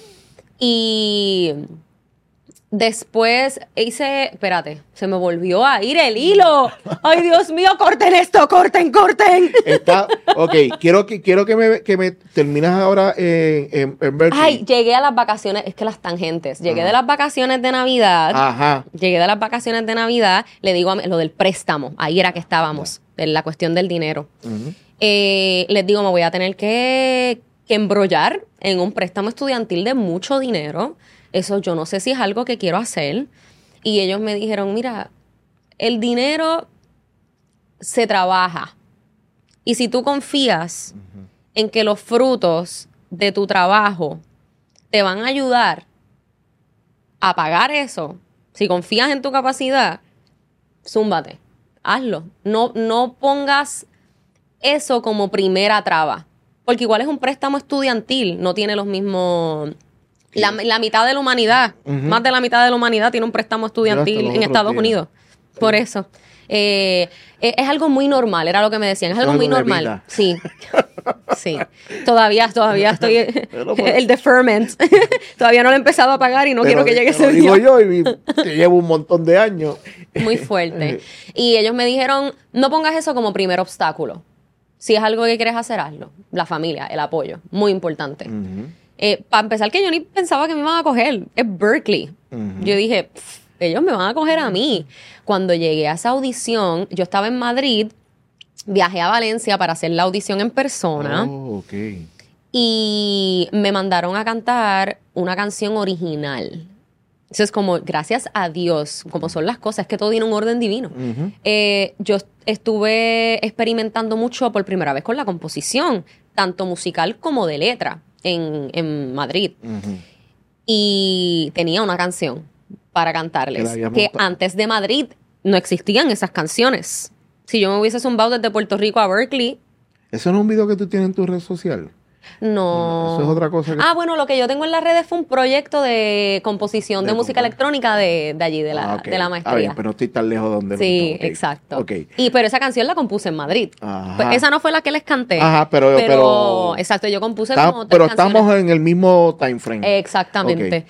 Y después espérate, se me volvió a ir el hilo. Ay, Dios mío, corten esto, corten. Quiero que me terminas ahora en Berkeley. Ay, llegué a las vacaciones, es que las tangentes. Llegué de las vacaciones de Navidad. Ajá. Llegué de las vacaciones de Navidad, le digo lo del préstamo, ahí era que estábamos, de la cuestión del dinero. Les digo, me voy a tener que embrollar en un préstamo estudiantil de mucho dinero. Eso yo no sé si es algo que quiero hacer. Y ellos me dijeron, mira, el dinero se trabaja. Y si tú confías en que los frutos de tu trabajo te van a ayudar a pagar eso, si confías en tu capacidad, zúmbate, hazlo. No pongas eso como primera traba. Porque igual es un préstamo estudiantil, no tiene los mismos... La mitad de la humanidad, más de la mitad de la humanidad tiene un préstamo estudiantil en Estados Unidos. Sí. Por eso. Es algo muy normal, era lo que me decían. Es algo muy normal. Sí. Sí. Todavía estoy... el deferment. Todavía no lo he empezado a pagar y no quiero que llegue ese día. Digo yo y te llevo un montón de años. Muy fuerte. Y ellos me dijeron, no pongas eso como primer obstáculo. Si es algo que quieres hacer, hazlo. La familia, el apoyo. Muy importante. Para empezar, que yo ni pensaba que me iban a coger. Es Berkeley. Yo dije, ellos me van a coger a mí. Cuando llegué a esa audición, yo estaba en Madrid, viajé a Valencia para hacer la audición en persona. Y me mandaron a cantar una canción original. Eso es como, gracias a Dios, como son las cosas, es que todo tiene un orden divino. Yo estuve experimentando mucho por primera vez con la composición, tanto musical como de letra, en Madrid. Y tenía una canción para cantarles, que antes de Madrid no existían esas canciones. Si yo me hubiese zumbado desde Puerto Rico a Berkeley... ¿Eso no es un video que tú tienes en tu red social? No. Eso es otra cosa. Bueno, lo que yo tengo en las redes fue un proyecto de composición de música electrónica de allí, de la maestría. Bien, pero no estoy tan lejos donde sí, no exacto. Pero esa canción la compuse en Madrid. Pues esa no fue la que les canté. Pero exacto, yo compuse como pero estamos en el mismo time frame. Exactamente.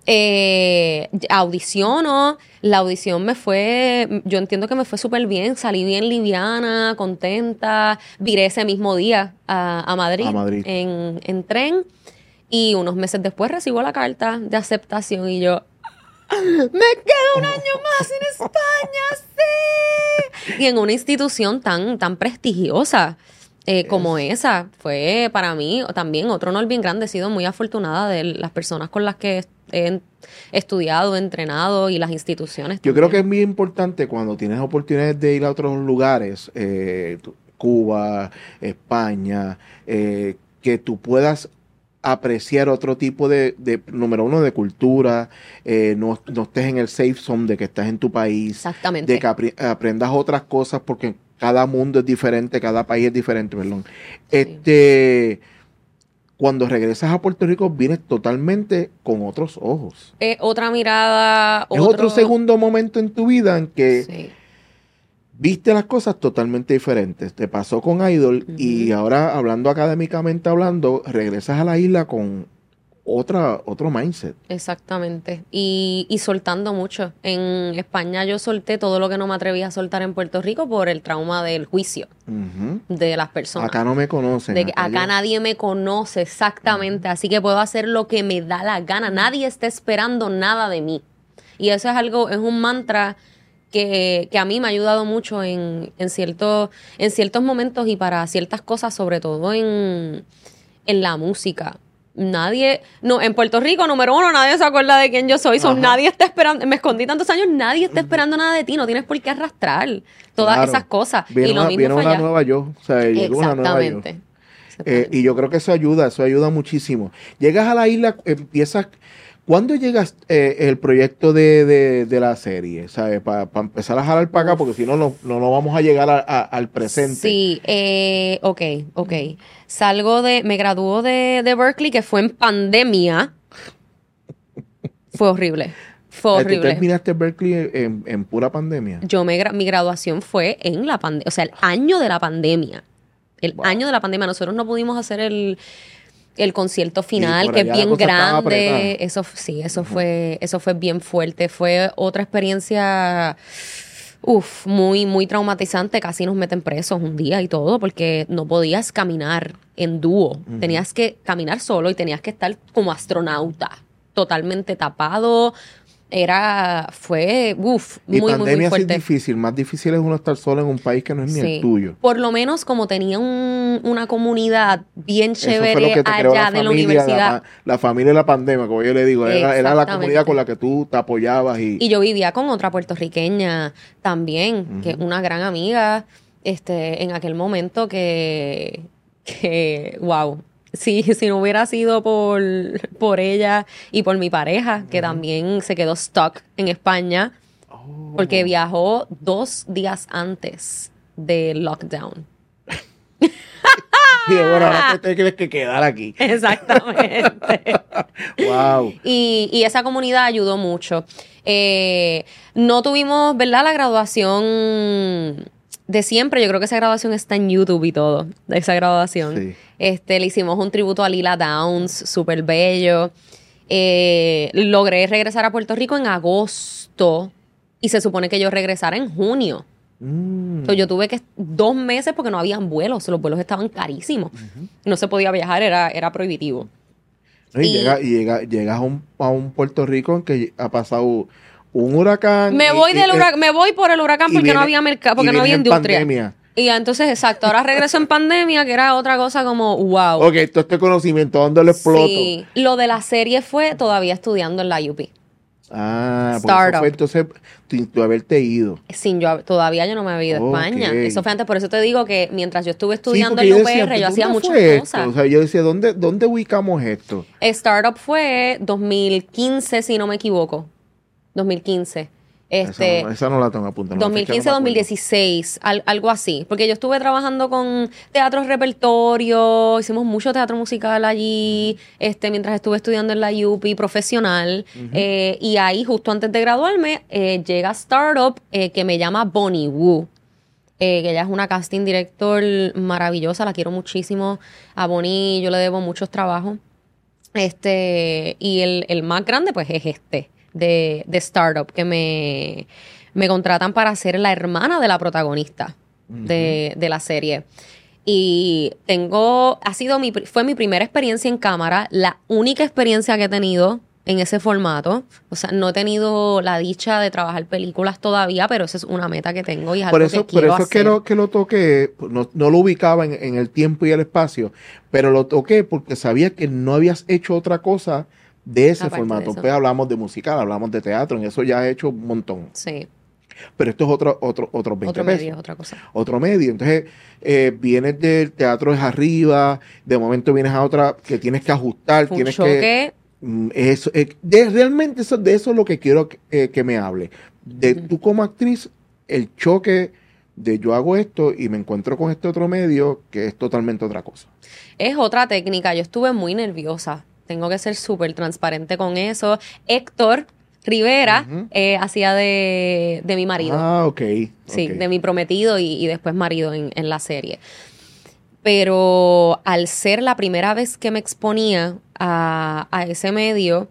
Audiciono, la audición yo entiendo que me fue súper bien, salí bien liviana, contenta, viré ese mismo día a Madrid. En tren, y unos meses después recibo la carta de aceptación y yo, me quedo un año más en España, sí, y en una institución tan prestigiosa. Como esa, fue para mí también otro honor bien grande. He sido muy afortunada de las personas con las que he estudiado, entrenado y las instituciones. Yo creo que es muy importante cuando tienes oportunidades de ir a otros lugares, Cuba, España, que tú puedas apreciar otro tipo de número uno, de cultura, no estés en el safe zone de que estás en tu país. Exactamente. De que aprendas otras cosas porque cada mundo es diferente, cada país es diferente, perdón. Sí. Cuando regresas a Puerto Rico, vienes totalmente con otros ojos. Otra mirada. Es otro segundo momento en tu vida en que viste las cosas totalmente diferentes. Te pasó con Idol y ahora, hablando académicamente hablando, regresas a la isla con otro mindset. Exactamente. Y soltando mucho. En España yo solté todo lo que no me atreví a soltar en Puerto Rico por el trauma del juicio de las personas. Acá no me conocen. Acá nadie me conoce, exactamente. Así que puedo hacer lo que me da la gana. Nadie está esperando nada de mí. Y eso es un mantra que a mí me ha ayudado mucho en ciertos momentos y para ciertas cosas, sobre todo en la música. En Puerto Rico, número uno, nadie se acuerda de quién yo soy. Nadie está esperando, me escondí tantos años, nadie está esperando nada de ti, no tienes por qué arrastrar todas esas cosas. Viene una nueva yo, o sea, llegó una nueva yo. Y yo creo que eso ayuda muchísimo. Llegas a la isla, empiezas... ¿Cuándo llegas el proyecto de la serie? ¿Sabes? Para empezar a jalar para acá, porque si no, no vamos a llegar al presente. Sí, ok. Me graduó de Berkeley, que fue en pandemia. Fue horrible. Fue horrible. ¿Tú terminaste Berkeley en pura pandemia? Mi graduación fue en la pandemia, o sea, el año de la pandemia. Año de la pandemia. Nosotros no pudimos hacer el concierto final, que es bien grande. Eso fue bien fuerte. Fue otra experiencia muy, muy traumatizante. Casi nos meten presos un día y todo, porque no podías caminar en dúo. Tenías que caminar solo y tenías que estar como astronauta, totalmente tapado. Fue muy, muy, muy fuerte. Es difícil, más difícil es uno estar solo en un país que no es ni el tuyo. Por lo menos como tenía una comunidad bien chévere allá de la universidad. La familia de la pandemia, como yo le digo, era la comunidad con la que tú te apoyabas. Y yo vivía con otra puertorriqueña también, que es una gran amiga, en aquel momento que wow. Sí, si no hubiera sido por ella y por mi pareja, que también se quedó stuck en España, porque viajó 2 días antes del lockdown. Y bueno, ahora te tienes que quedar aquí. Exactamente. Wow. Y esa comunidad ayudó mucho. No tuvimos, ¿verdad?, la graduación de siempre. Yo creo que esa graduación está en YouTube y todo, esa graduación. Sí. Le hicimos un tributo a Lila Downs, súper bello. Logré regresar a Puerto Rico en agosto y se supone que yo regresara en junio. Entonces yo tuve que 2 meses porque no habían vuelos, los vuelos estaban carísimos. No se podía viajar, era prohibitivo. Llegas a un Puerto Rico en que ha pasado un huracán. Me voy por el huracán porque no había mercado, porque no había industria. Pandemia. Y entonces, exacto, ahora regreso en pandemia, que era otra cosa como, wow. Ok, todo este conocimiento, ¿dónde lo exploto? Sí, lo de la serie fue todavía estudiando en la UP. Startup. Fue entonces tú haberte ido. Todavía yo no me había ido a España. Eso fue antes, por eso te digo que mientras yo estuve estudiando en la UPR, yo hacía muchas cosas. O sea, yo decía, ¿dónde ubicamos esto? Startup fue 2015, si no me equivoco. 2015. Esa no la tengo apuntada. 2015, 2016, algo así. Porque yo estuve trabajando con teatro repertorio, hicimos mucho teatro musical allí, mientras estuve estudiando en la UP profesional. Y ahí, justo antes de graduarme, llega Startup, que me llama Bonnie Wu. Que ella es una casting director maravillosa, la quiero muchísimo. A Bonnie yo le debo muchos trabajos. Y el más grande, pues, es de Startup, que me contratan para ser la hermana de la protagonista de la serie. Y fue mi primera experiencia en cámara, la única experiencia que he tenido en ese formato. O sea, no he tenido la dicha de trabajar películas todavía, pero esa es una meta que tengo y es algo que quiero hacer. Por eso que lo toqué, no lo ubicaba en el tiempo y el espacio, pero lo toqué porque sabía que no habías hecho otra cosa de ese formato. Pues hablamos de musical, hablamos de teatro, en eso ya he hecho un montón. Sí. Pero esto es otro 20 otro pesos. medio, otra cosa. Otro medio. Entonces, vienes del teatro es arriba, de momento vienes a otra que tienes que ajustar, Fue tienes un choque. Realmente de eso es lo que quiero que me hable. De tú como actriz, el choque de yo hago esto y me encuentro con este otro medio que es totalmente otra cosa. Es otra técnica. Yo estuve muy nerviosa. Tengo que ser súper transparente con eso. Héctor Rivera hacía de mi marido. Ok. Sí, de mi prometido y después marido en la serie. Pero al ser la primera vez que me exponía a ese medio,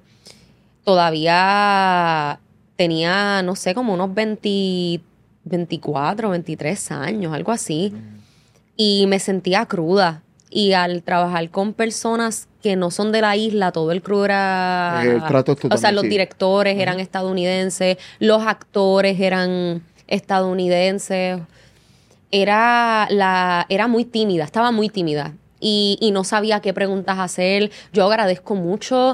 todavía tenía, no sé, como unos 24, 23 años, algo así. Y me sentía cruda. Y al trabajar con personas que no son de la isla, todo el crew era... El trato es totalmente, o sea, los directores eran estadounidenses, los actores eran estadounidenses. Era muy tímida, estaba muy tímida. Y no sabía qué preguntas hacer. Yo agradezco mucho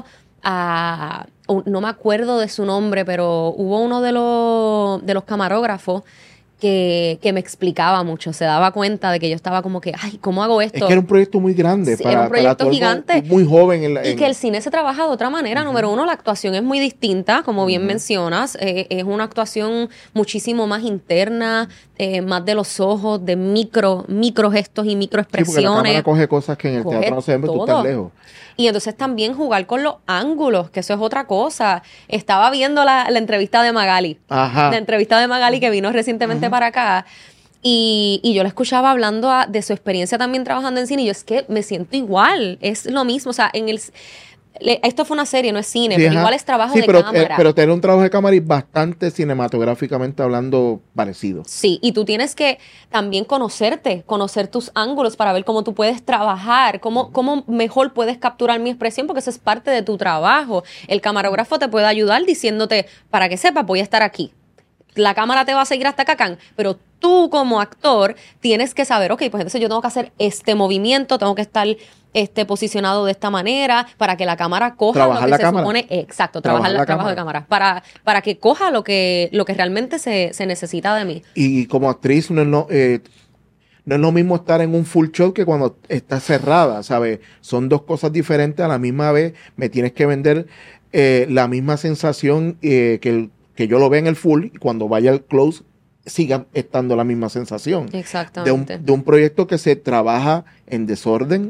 no me acuerdo de su nombre, pero hubo uno de los camarógrafos que me explicaba mucho, se daba cuenta de que yo estaba como que, ay, ¿cómo hago esto? Es que era un proyecto muy grande. Sí, era un proyecto gigante. Muy joven. Y que el cine se trabaja de otra manera. Número uno, la actuación es muy distinta, como bien mencionas. Es una actuación muchísimo más interna, más de los ojos, de micro gestos y microexpresiones. Sí, porque la cámara coge cosas que en el teatro no se ven, pero tú estás lejos. Y entonces también jugar con los ángulos, que eso es otra cosa. Estaba viendo la entrevista de Magali. Ajá. La entrevista de Magali que vino recientemente para acá. Y yo la escuchaba hablando de su experiencia también trabajando en cine. Y yo es que me siento igual. Es lo mismo. O sea, esto fue una serie, no es cine, Sí, pero ajá. igual es trabajo Sí, de pero, cámara. pero tener un trabajo de cámara y bastante cinematográficamente hablando parecido. Sí, y tú tienes que también conocer tus ángulos para ver cómo tú puedes trabajar, cómo mejor puedes capturar mi expresión, porque eso es parte de tu trabajo. El camarógrafo te puede ayudar diciéndote, para que sepas, voy a estar aquí. La cámara te va a seguir hasta Cacán, pero tú como actor tienes que saber, ok, pues entonces yo tengo que hacer este movimiento, tengo que estar posicionado de esta manera para que la cámara coja Trabajar lo que la se cámara. supone. Exacto, trabajar el trabajo de cámara. Para que coja lo que realmente se necesita de mí. Y como actriz no es lo mismo estar en un full show que cuando está cerrada, ¿sabes? Son dos cosas diferentes a la misma vez. Me tienes que vender la misma sensación que yo lo vea en el full y cuando vaya al close siga estando la misma sensación. Exactamente. De un proyecto que se trabaja en desorden.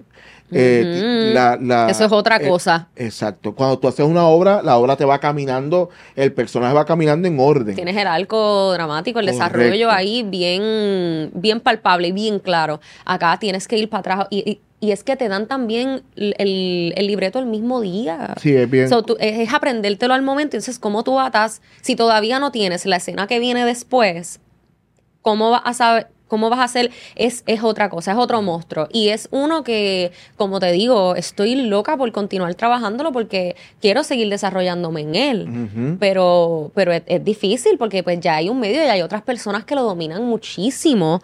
Eso es otra cosa. Exacto. Cuando tú haces una obra, la obra te va caminando, el personaje va caminando en orden. Tienes el arco dramático, el desarrollo ahí bien palpable y bien claro. Acá tienes que ir para atrás y es que te dan también el libreto el mismo día. Sí, es bien. Es aprendértelo al momento. Entonces, ¿cómo tú atas? Si todavía no tienes la escena que viene después, ¿cómo vas a saber? ¿Cómo vas a hacer? Es otra cosa, es otro monstruo. Y es uno que, como te digo, estoy loca por continuar trabajándolo porque quiero seguir desarrollándome en él. Pero es difícil porque pues ya hay un medio y hay otras personas que lo dominan muchísimo.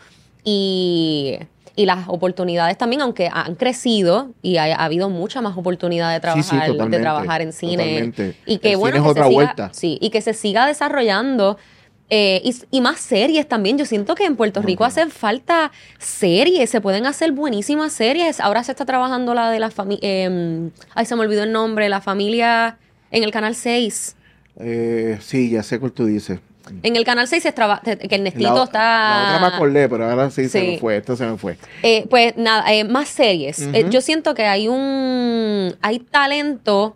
Y las oportunidades también, aunque han crecido y ha habido mucha más oportunidad de trabajar en cine. Totalmente. Y que el bueno, cine es otra vuelta. Sí, y que se siga desarrollando. Y más series también. Yo siento que en Puerto Rico hacen falta series. Se pueden hacer buenísimas series. Ahora se está trabajando la de la familia. Ay, se me olvidó el nombre. La familia en el Canal 6. Sí, ya sé cuál tú dices. En el Canal 6 que Ernestito está... La otra me acordé, pero ahora sí. Se me fue. Esto se me fue. Pues nada, más series. Yo siento que hay talento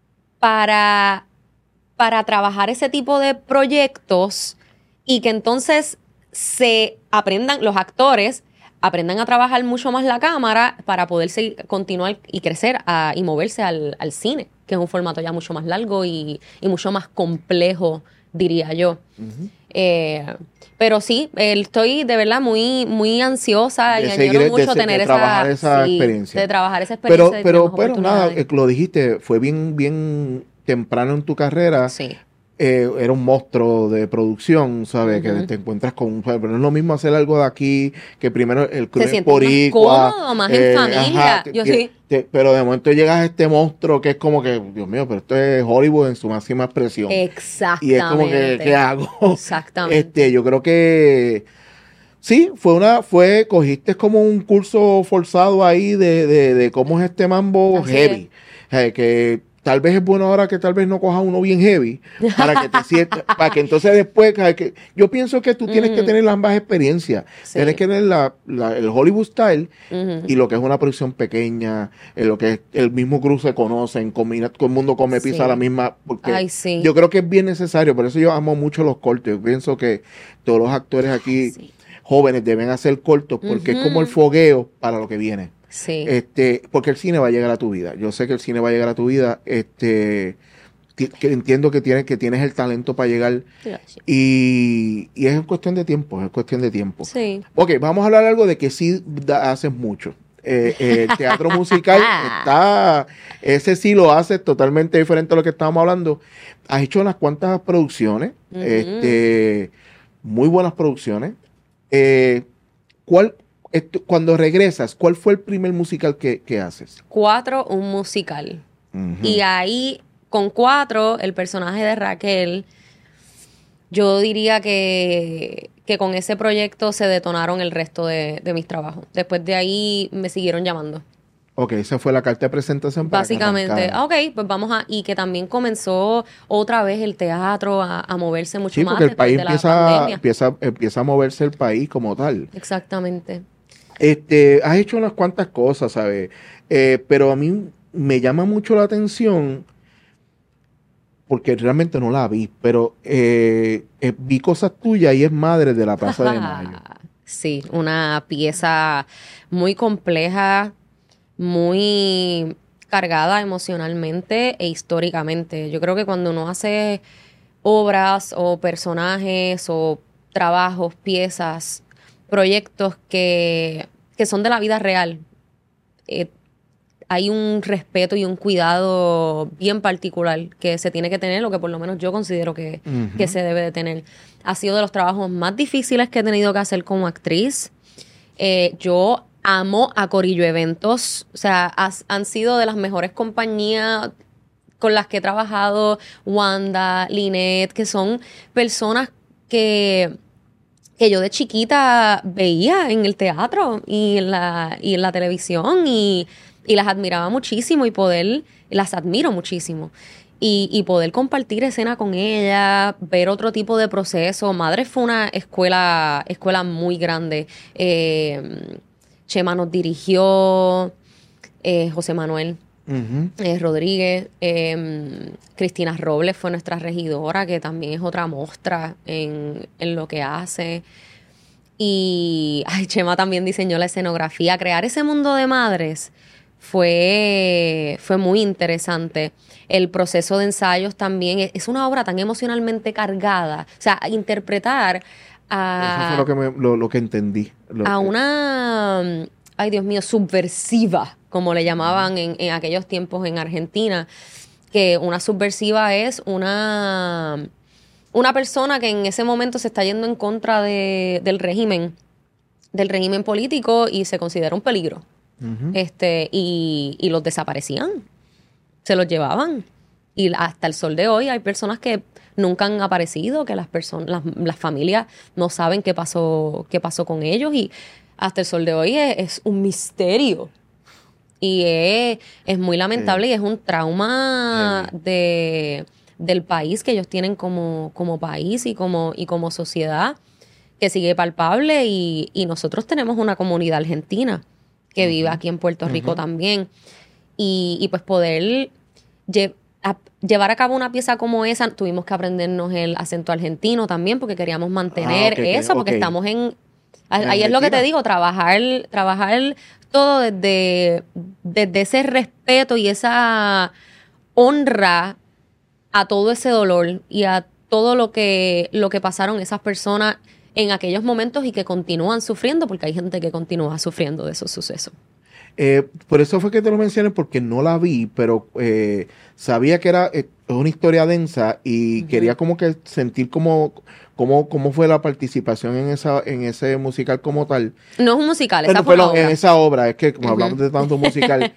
para trabajar ese tipo de proyectos y que entonces los actores aprendan a trabajar mucho más la cámara para poder continuar y crecer y moverse al cine, que es un formato ya mucho más largo y mucho más complejo, diría yo. Pero sí, estoy de verdad muy, muy ansiosa y añoro mucho tener trabajar esa experiencia. De trabajar esa experiencia. Pero nada, lo dijiste, fue bien temprano en tu carrera. Sí. Era un monstruo de producción, ¿sabes? Que te encuentras con... Pero no es lo mismo hacer algo de aquí, que primero el crew es boricua. Más cómodo, más en familia. Pero de momento llegas a este monstruo que es como que, Dios mío, pero esto es Hollywood en su máxima expresión. Exactamente. Y es como que, ¿qué hago? Exactamente. Yo creo que... Sí, cogiste como un curso forzado ahí de cómo es este mambo Así heavy. Que tal vez es bueno ahora que tal vez no coja uno bien heavy para que te sientas, para que entonces después, yo pienso que tú tienes que tener ambas experiencias. Sí. Tienes que tener el Hollywood style y lo que es una producción pequeña, lo que es el mismo crew se conocen, todo el mundo come pizza a la misma, porque yo creo que es bien necesario, por eso yo amo mucho los cortos. Yo pienso que todos los actores aquí jóvenes deben hacer cortos porque es como el fogueo para lo que viene. Sí. Porque el cine va a llegar a tu vida. Yo sé que el cine va a llegar a tu vida. Que entiendo que tienes el talento para llegar. Y es cuestión de tiempo. Sí. Ok, vamos a hablar algo de que sí haces mucho. El teatro musical ese sí lo haces totalmente diferente a lo que estábamos hablando. Has hecho unas cuantas producciones, muy buenas producciones. Cuando regresas, ¿cuál fue el primer musical que haces? 4, un musical. Y ahí, con 4, el personaje de Raquel yo diría que con ese proyecto se detonaron el resto de mis trabajos. Después de ahí me siguieron llamando. Ok, esa fue la carta de presentación para que Básicamente, arrancara. ok, pues vamos a... Y que también comenzó otra vez el teatro a moverse mucho Sí, más porque el después país de la pandemia. empieza a moverse el país como tal. Exactamente. Has hecho unas cuantas cosas, ¿sabes? Pero a mí me llama mucho la atención porque realmente no la vi, pero vi cosas tuyas y es Madre de la Plaza de Mayo. Sí, una pieza muy compleja, muy cargada emocionalmente e históricamente. Yo creo que cuando uno hace obras o personajes o trabajos, piezas, proyectos que son de la vida real, eh, hay un respeto y un cuidado bien particular que se tiene que tener, o que por lo menos yo considero que se debe de tener. Ha sido de los trabajos más difíciles que he tenido que hacer como actriz. Yo amo a Corillo Eventos, o sea, han sido de las mejores compañías con las que he trabajado, Wanda, Lynette, que son personas que yo de chiquita veía en el teatro y en la televisión y las admiraba muchísimo las admiro muchísimo. Y poder compartir escena con ella, ver otro tipo de proceso. Madre fue una escuela muy grande. Chema nos dirigió, José Manuel Rodríguez, Cristina Robles fue nuestra regidora, que también es otra mostra en lo que hace. Y Chema también diseñó la escenografía. Crear ese mundo de madres fue muy interesante. El proceso de ensayos también es una obra tan emocionalmente cargada. O sea, interpretar Eso fue lo que entendí. a una, ay Dios mío, subversiva, como le llamaban en aquellos tiempos en Argentina, que una subversiva es una persona que en ese momento se está yendo en contra del régimen político y se considera un peligro. Y los desaparecían, se los llevaban. Y hasta el sol de hoy hay personas que nunca han aparecido, que las familias no saben qué pasó con ellos, y hasta el sol de hoy es un misterio. Y es muy lamentable y es un trauma del país que ellos tienen como país y como sociedad, que sigue palpable, y nosotros tenemos una comunidad argentina que vive aquí en Puerto Rico también. Y pues poder llevar a cabo una pieza como esa, tuvimos que aprendernos el acento argentino también, porque queríamos mantener eso, porque estamos ahí es lo que te digo, trabajar todo desde ese respeto y esa honra a todo ese dolor y a todo lo que pasaron esas personas en aquellos momentos y que continúan sufriendo, porque hay gente que continúa sufriendo de esos sucesos. Por eso fue que te lo mencioné, porque no la vi, pero sabía que era una historia densa y quería como que sentir cómo fue la participación en ese musical como tal. No es un musical, esa fue la obra. En esa obra, es que como hablamos de tanto musical,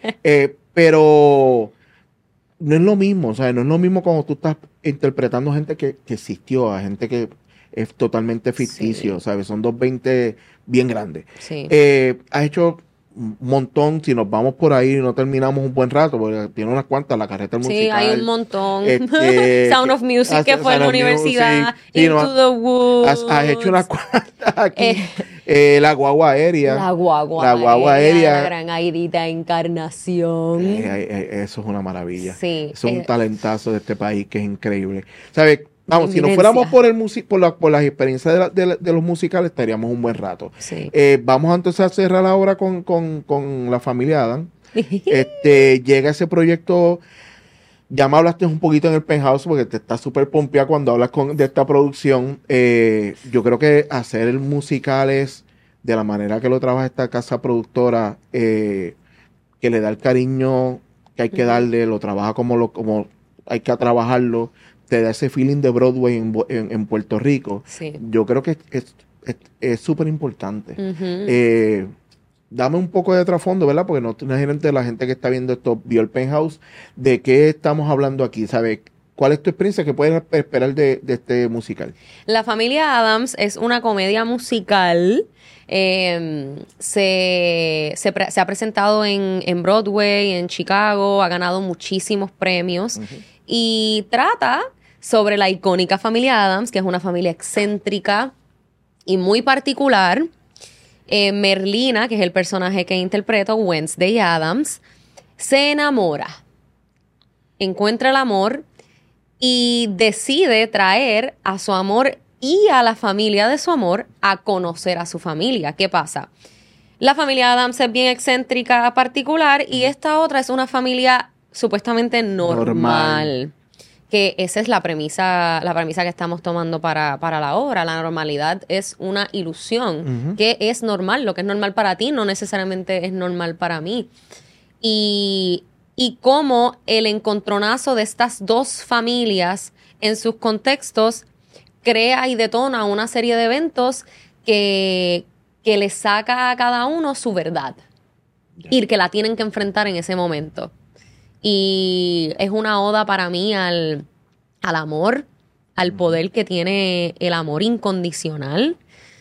pero no es lo mismo, o sea, no es lo mismo cuando tú estás interpretando gente que existió, a gente que es totalmente ficticio, ¿sabes? Son 220 bien grandes. Sí. Has hecho un montón, si nos vamos por ahí no terminamos un buen rato, porque tiene unas cuantas, la carreta musical. Sí, hay un montón. Sound of Music, que fue en la universidad. Into the Woods. Has hecho unas cuantas aquí. La guagua aérea. La guagua aérea. La gran Aidita Encarnación. Eso es una maravilla. Sí. Eso es un talentazo de este país que es increíble. ¿Sabes? Vamos, si nos fuéramos por las experiencias de los musicales, estaríamos un buen rato. Sí. Vamos entonces a cerrar ahora con la familia Adam. Llega ese proyecto, ya me hablaste un poquito en el Penthouse, porque te está súper pompeada cuando hablas de esta producción. Yo creo que hacer el musicales de la manera que lo trabaja esta casa productora, que le da el cariño que hay que darle, lo trabaja como hay que trabajarlo, te da ese feeling de Broadway en Puerto Rico. Sí. Yo creo que es súper importante. Dame un poco de trasfondo, ¿verdad? Porque no la gente que está viendo esto vio el Penthouse. ¿De qué estamos hablando aquí? ¿Sabes? ¿Cuál es tu experiencia? ¿Qué puedes esperar de este musical? La familia Addams es una comedia musical. Se ha presentado en Broadway, en Chicago, ha ganado muchísimos premios y trata sobre la icónica familia Addams, que es una familia excéntrica y muy particular. Merlina, que es el personaje que interpreto, Wednesday Addams, se enamora, encuentra el amor y decide traer a su amor y a la familia de su amor a conocer a su familia. ¿Qué pasa? La familia Addams es bien excéntrica, particular, y esta otra es una familia supuestamente normal. Que esa es la premisa que estamos tomando para la obra. La normalidad es una ilusión. ¿Qué es normal? Lo que es normal para ti no necesariamente es normal para mí. Y cómo el encontronazo de estas dos familias en sus contextos crea y detona una serie de eventos que le saca a cada uno su verdad y que la tienen que enfrentar en ese momento. Y es una oda para mí al amor, al poder que tiene el amor incondicional.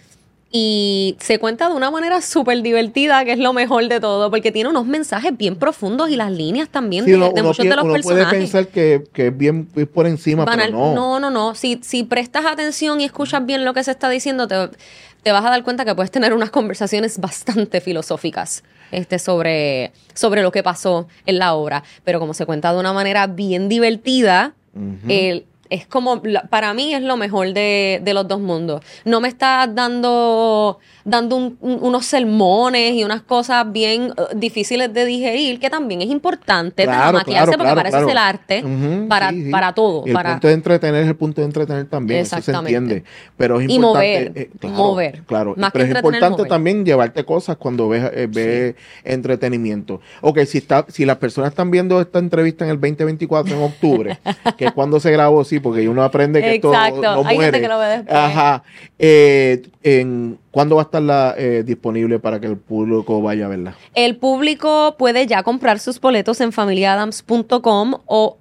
Y se cuenta de una manera súper divertida, que es lo mejor de todo, porque tiene unos mensajes bien profundos y las líneas también de muchos de los personajes. Uno puede pensar que es bien por encima, banal, pero no. No. Si prestas atención y escuchas bien lo que se está diciendo, te vas a dar cuenta que puedes tener unas conversaciones bastante filosóficas sobre lo que pasó en la obra. Pero como se cuenta de una manera bien divertida, es como, para mí es lo mejor de los dos mundos. No me está dando unos sermones y unas cosas bien difíciles de digerir, que también es importante maquillarse porque para eso es el arte, para todo. Y el punto de entretener es el punto de entretener también, eso se entiende. Pero es importante. Mover. Claro, más pero que es importante mover. también llevarte cosas cuando ves entretenimiento. Ok, si las personas están viendo esta entrevista en el 2024, en octubre, que es cuando se grabó, sí, porque uno aprende que esto no Hay muere. gente que lo ve después. Ajá. ¿Cuándo va a estar disponible para que el público vaya a verla? El público puede ya comprar sus boletos en familiaadams.com o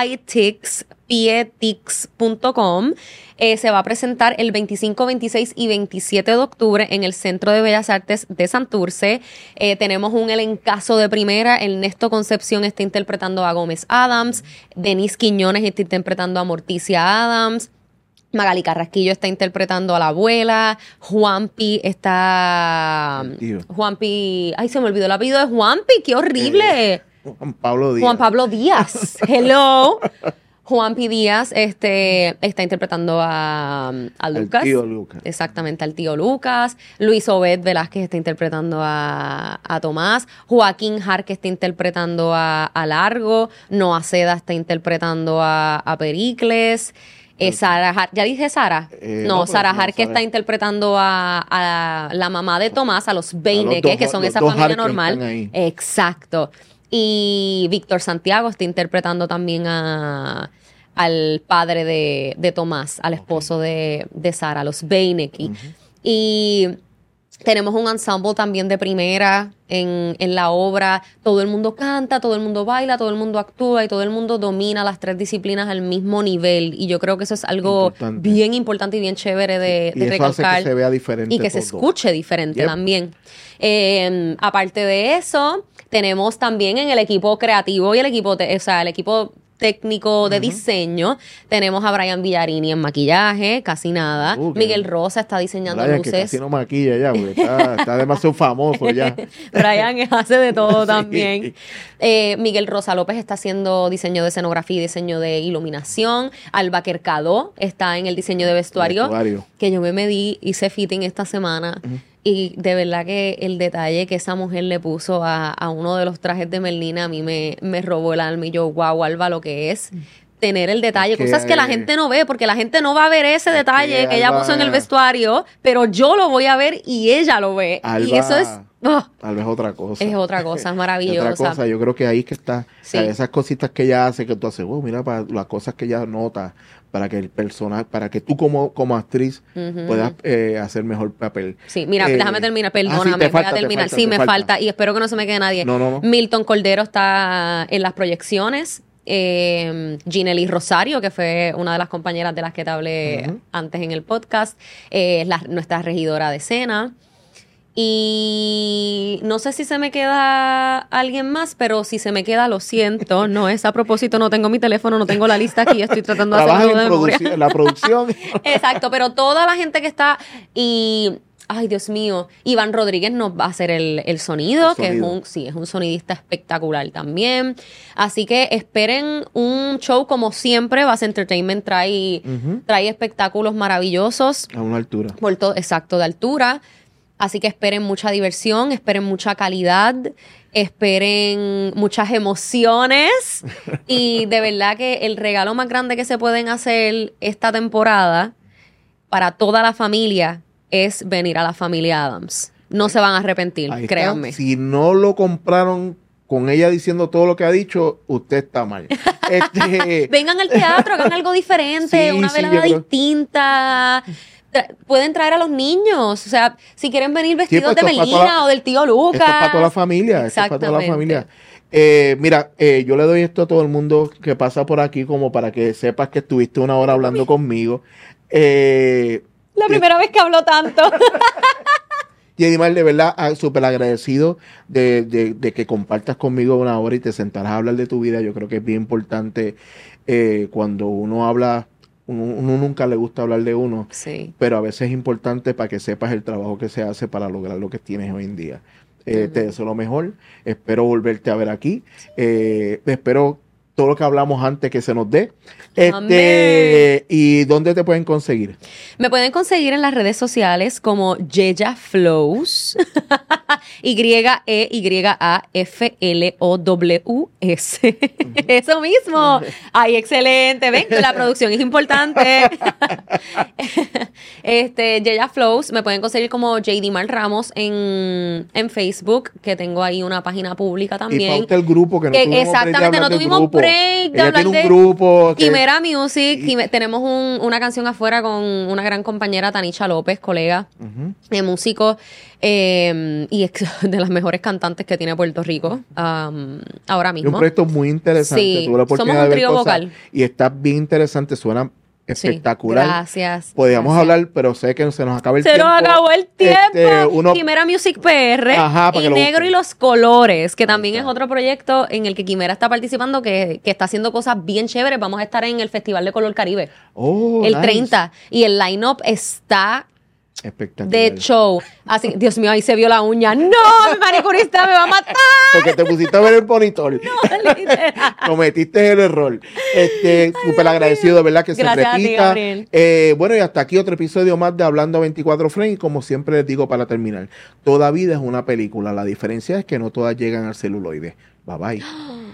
pietix.com. Se va a presentar el 25, 26 y 27 de octubre en el Centro de Bellas Artes de Santurce. Tenemos un elencazo de primera. Ernesto Concepción está interpretando a Gómez Adams. Denise Quiñones está interpretando a Morticia Adams. Magali Carrasquillo está interpretando a la abuela. Juanpi está... Juanpi... Ay, se me olvidó el apellido de Juanpi. ¡Qué horrible! Juan Pablo Díaz. Juan Pablo Díaz. Hello. Juanpi Díaz está interpretando a Lucas. Al tío Lucas. Exactamente, al tío Lucas. Luis Obed Velázquez está interpretando a Tomás. Joaquín Jarque está interpretando a Largo. Noa Seda está interpretando a Pericles. Sara, ¿ya dije Sara? Sara Jarque está interpretando a la mamá de Tomás, a los Beinecke, que son esa familia normal. Exacto. Y Víctor Santiago está interpretando también al padre de Tomás, al esposo de Sara, los Beinecke. Y tenemos un ensemble también de primera en la obra. Todo el mundo canta, todo el mundo baila, todo el mundo actúa y todo el mundo domina las tres disciplinas al mismo nivel. Y yo creo que eso es algo bien importante y bien chévere de recalcar. Eso hace que se vea diferente. Y que se escuche diferente también. Aparte de eso, tenemos también en el equipo creativo y el equipo técnico de diseño. Tenemos a Brian Villarini en maquillaje, casi nada. Miguel Rosa está diseñando Brian, luces. Que casi no maquilla ya, porque está demasiado famoso ya. Brian hace de todo también. Miguel Rosa López está haciendo diseño de escenografía y diseño de iluminación. Alba Quercado está en el diseño de vestuario. Que yo me medí, hice fitting esta semana. Y de verdad que el detalle que esa mujer le puso a uno de los trajes de Merlina a mí me robó el alma. Y yo, wow, Alba, lo que es tener el detalle. Cosas que la gente no ve, porque la gente no va a ver ese detalle que ella puso en el vestuario, pero yo lo voy a ver y ella lo ve. Alba, y eso es... tal vez otra cosa. Es otra cosa, es maravillosa. Otra cosa, yo creo que ahí que está. Sí. O sea, esas cositas que ella hace, que tú haces, mira, para las cosas que ella nota, para que el personaje, para que tú como actriz puedas hacer mejor papel. Sí, mira, déjame terminar, perdóname, voy a terminar. Sí, me falta y espero que no se me quede nadie. No. Milton Cordero está en las proyecciones. Ginely Rosario, que fue una de las compañeras de las que te hablé antes en el podcast, es nuestra regidora de Sena. Y no sé si se me queda alguien más, pero si se me queda, lo siento. No es a propósito, no tengo mi teléfono, no tengo la lista aquí, estoy tratando de hacerlo de memoria. La producción. Exacto, pero toda la gente que está y... Ay, Dios mío. Iván Rodríguez nos va a hacer el sonido, que es un sonidista espectacular también. Así que esperen un show como siempre. Bass Entertainment trae espectáculos maravillosos. A una altura. Exacto, de altura. Así que esperen mucha diversión, esperen mucha calidad, esperen muchas emociones. Y de verdad que el regalo más grande que se pueden hacer esta temporada para toda la familia es venir a la familia Addams. No se van a arrepentir, créanme. Si no lo compraron con ella diciendo todo lo que ha dicho, usted está mal. Vengan al teatro, hagan algo diferente, una velada distinta. Pueden traer a los niños. O sea, si quieren venir vestidos de Melina o del tío Lucas. Esto es para toda la familia. Exactamente. Mira, yo le doy esto a todo el mundo que pasa por aquí como para que sepas que estuviste una hora hablando conmigo. La primera vez que hablo tanto. Yedimar, de verdad, súper agradecido de que compartas conmigo una hora y te sentarás a hablar de tu vida. Yo creo que es bien importante cuando uno habla, uno nunca le gusta hablar de uno, sí, pero a veces es importante para que sepas el trabajo que se hace para lograr lo que tienes hoy en día. Te deseo lo mejor, espero volverte a ver aquí, espero todo lo que hablamos antes que se nos dé. ¿Y dónde te pueden conseguir? Me pueden conseguir en las redes sociales como Yeya Flows. YEYAFLOWS. Eso mismo. Ay, excelente. Ven, la producción es importante. Yeya Flows. Me pueden conseguir como Yedimar Ramos en Facebook, que tengo ahí una página pública también. Y pauta el grupo, que no tuvimos exactamente, no tuvimos break de Ella hablar tiene de un grupo. Quimera Music. Tenemos una canción afuera con una gran compañera, Tanisha López, colega, músico, y de las mejores cantantes que tiene Puerto Rico ahora mismo. Es un proyecto muy interesante. Sí, tuve la oportunidad somos un de ver trío cosas vocal. y está bien interesante, suena espectacular. Sí, gracias. Podríamos hablar, pero sé que se nos acaba el tiempo. Se nos acabó el tiempo. Quimera Music PR y Negro y los Colores, que también es otro proyecto en el que Quimera está participando, que está haciendo cosas bien chéveres. Vamos a estar en el Festival de Color Caribe el 30 y el line-up está espectacular. De show. Así, Dios mío, ahí se vio la uña. ¡No! Mi manicurista me va a matar. Porque te pusiste a ver el monitor. No, literal. Cometiste el error. Súper agradecido, de verdad, que gracias se repita. Bueno, y hasta aquí otro episodio más de Hablando 24 Frames. Y como siempre les digo para terminar, toda vida es una película. La diferencia es que no todas llegan al celuloide. Bye bye.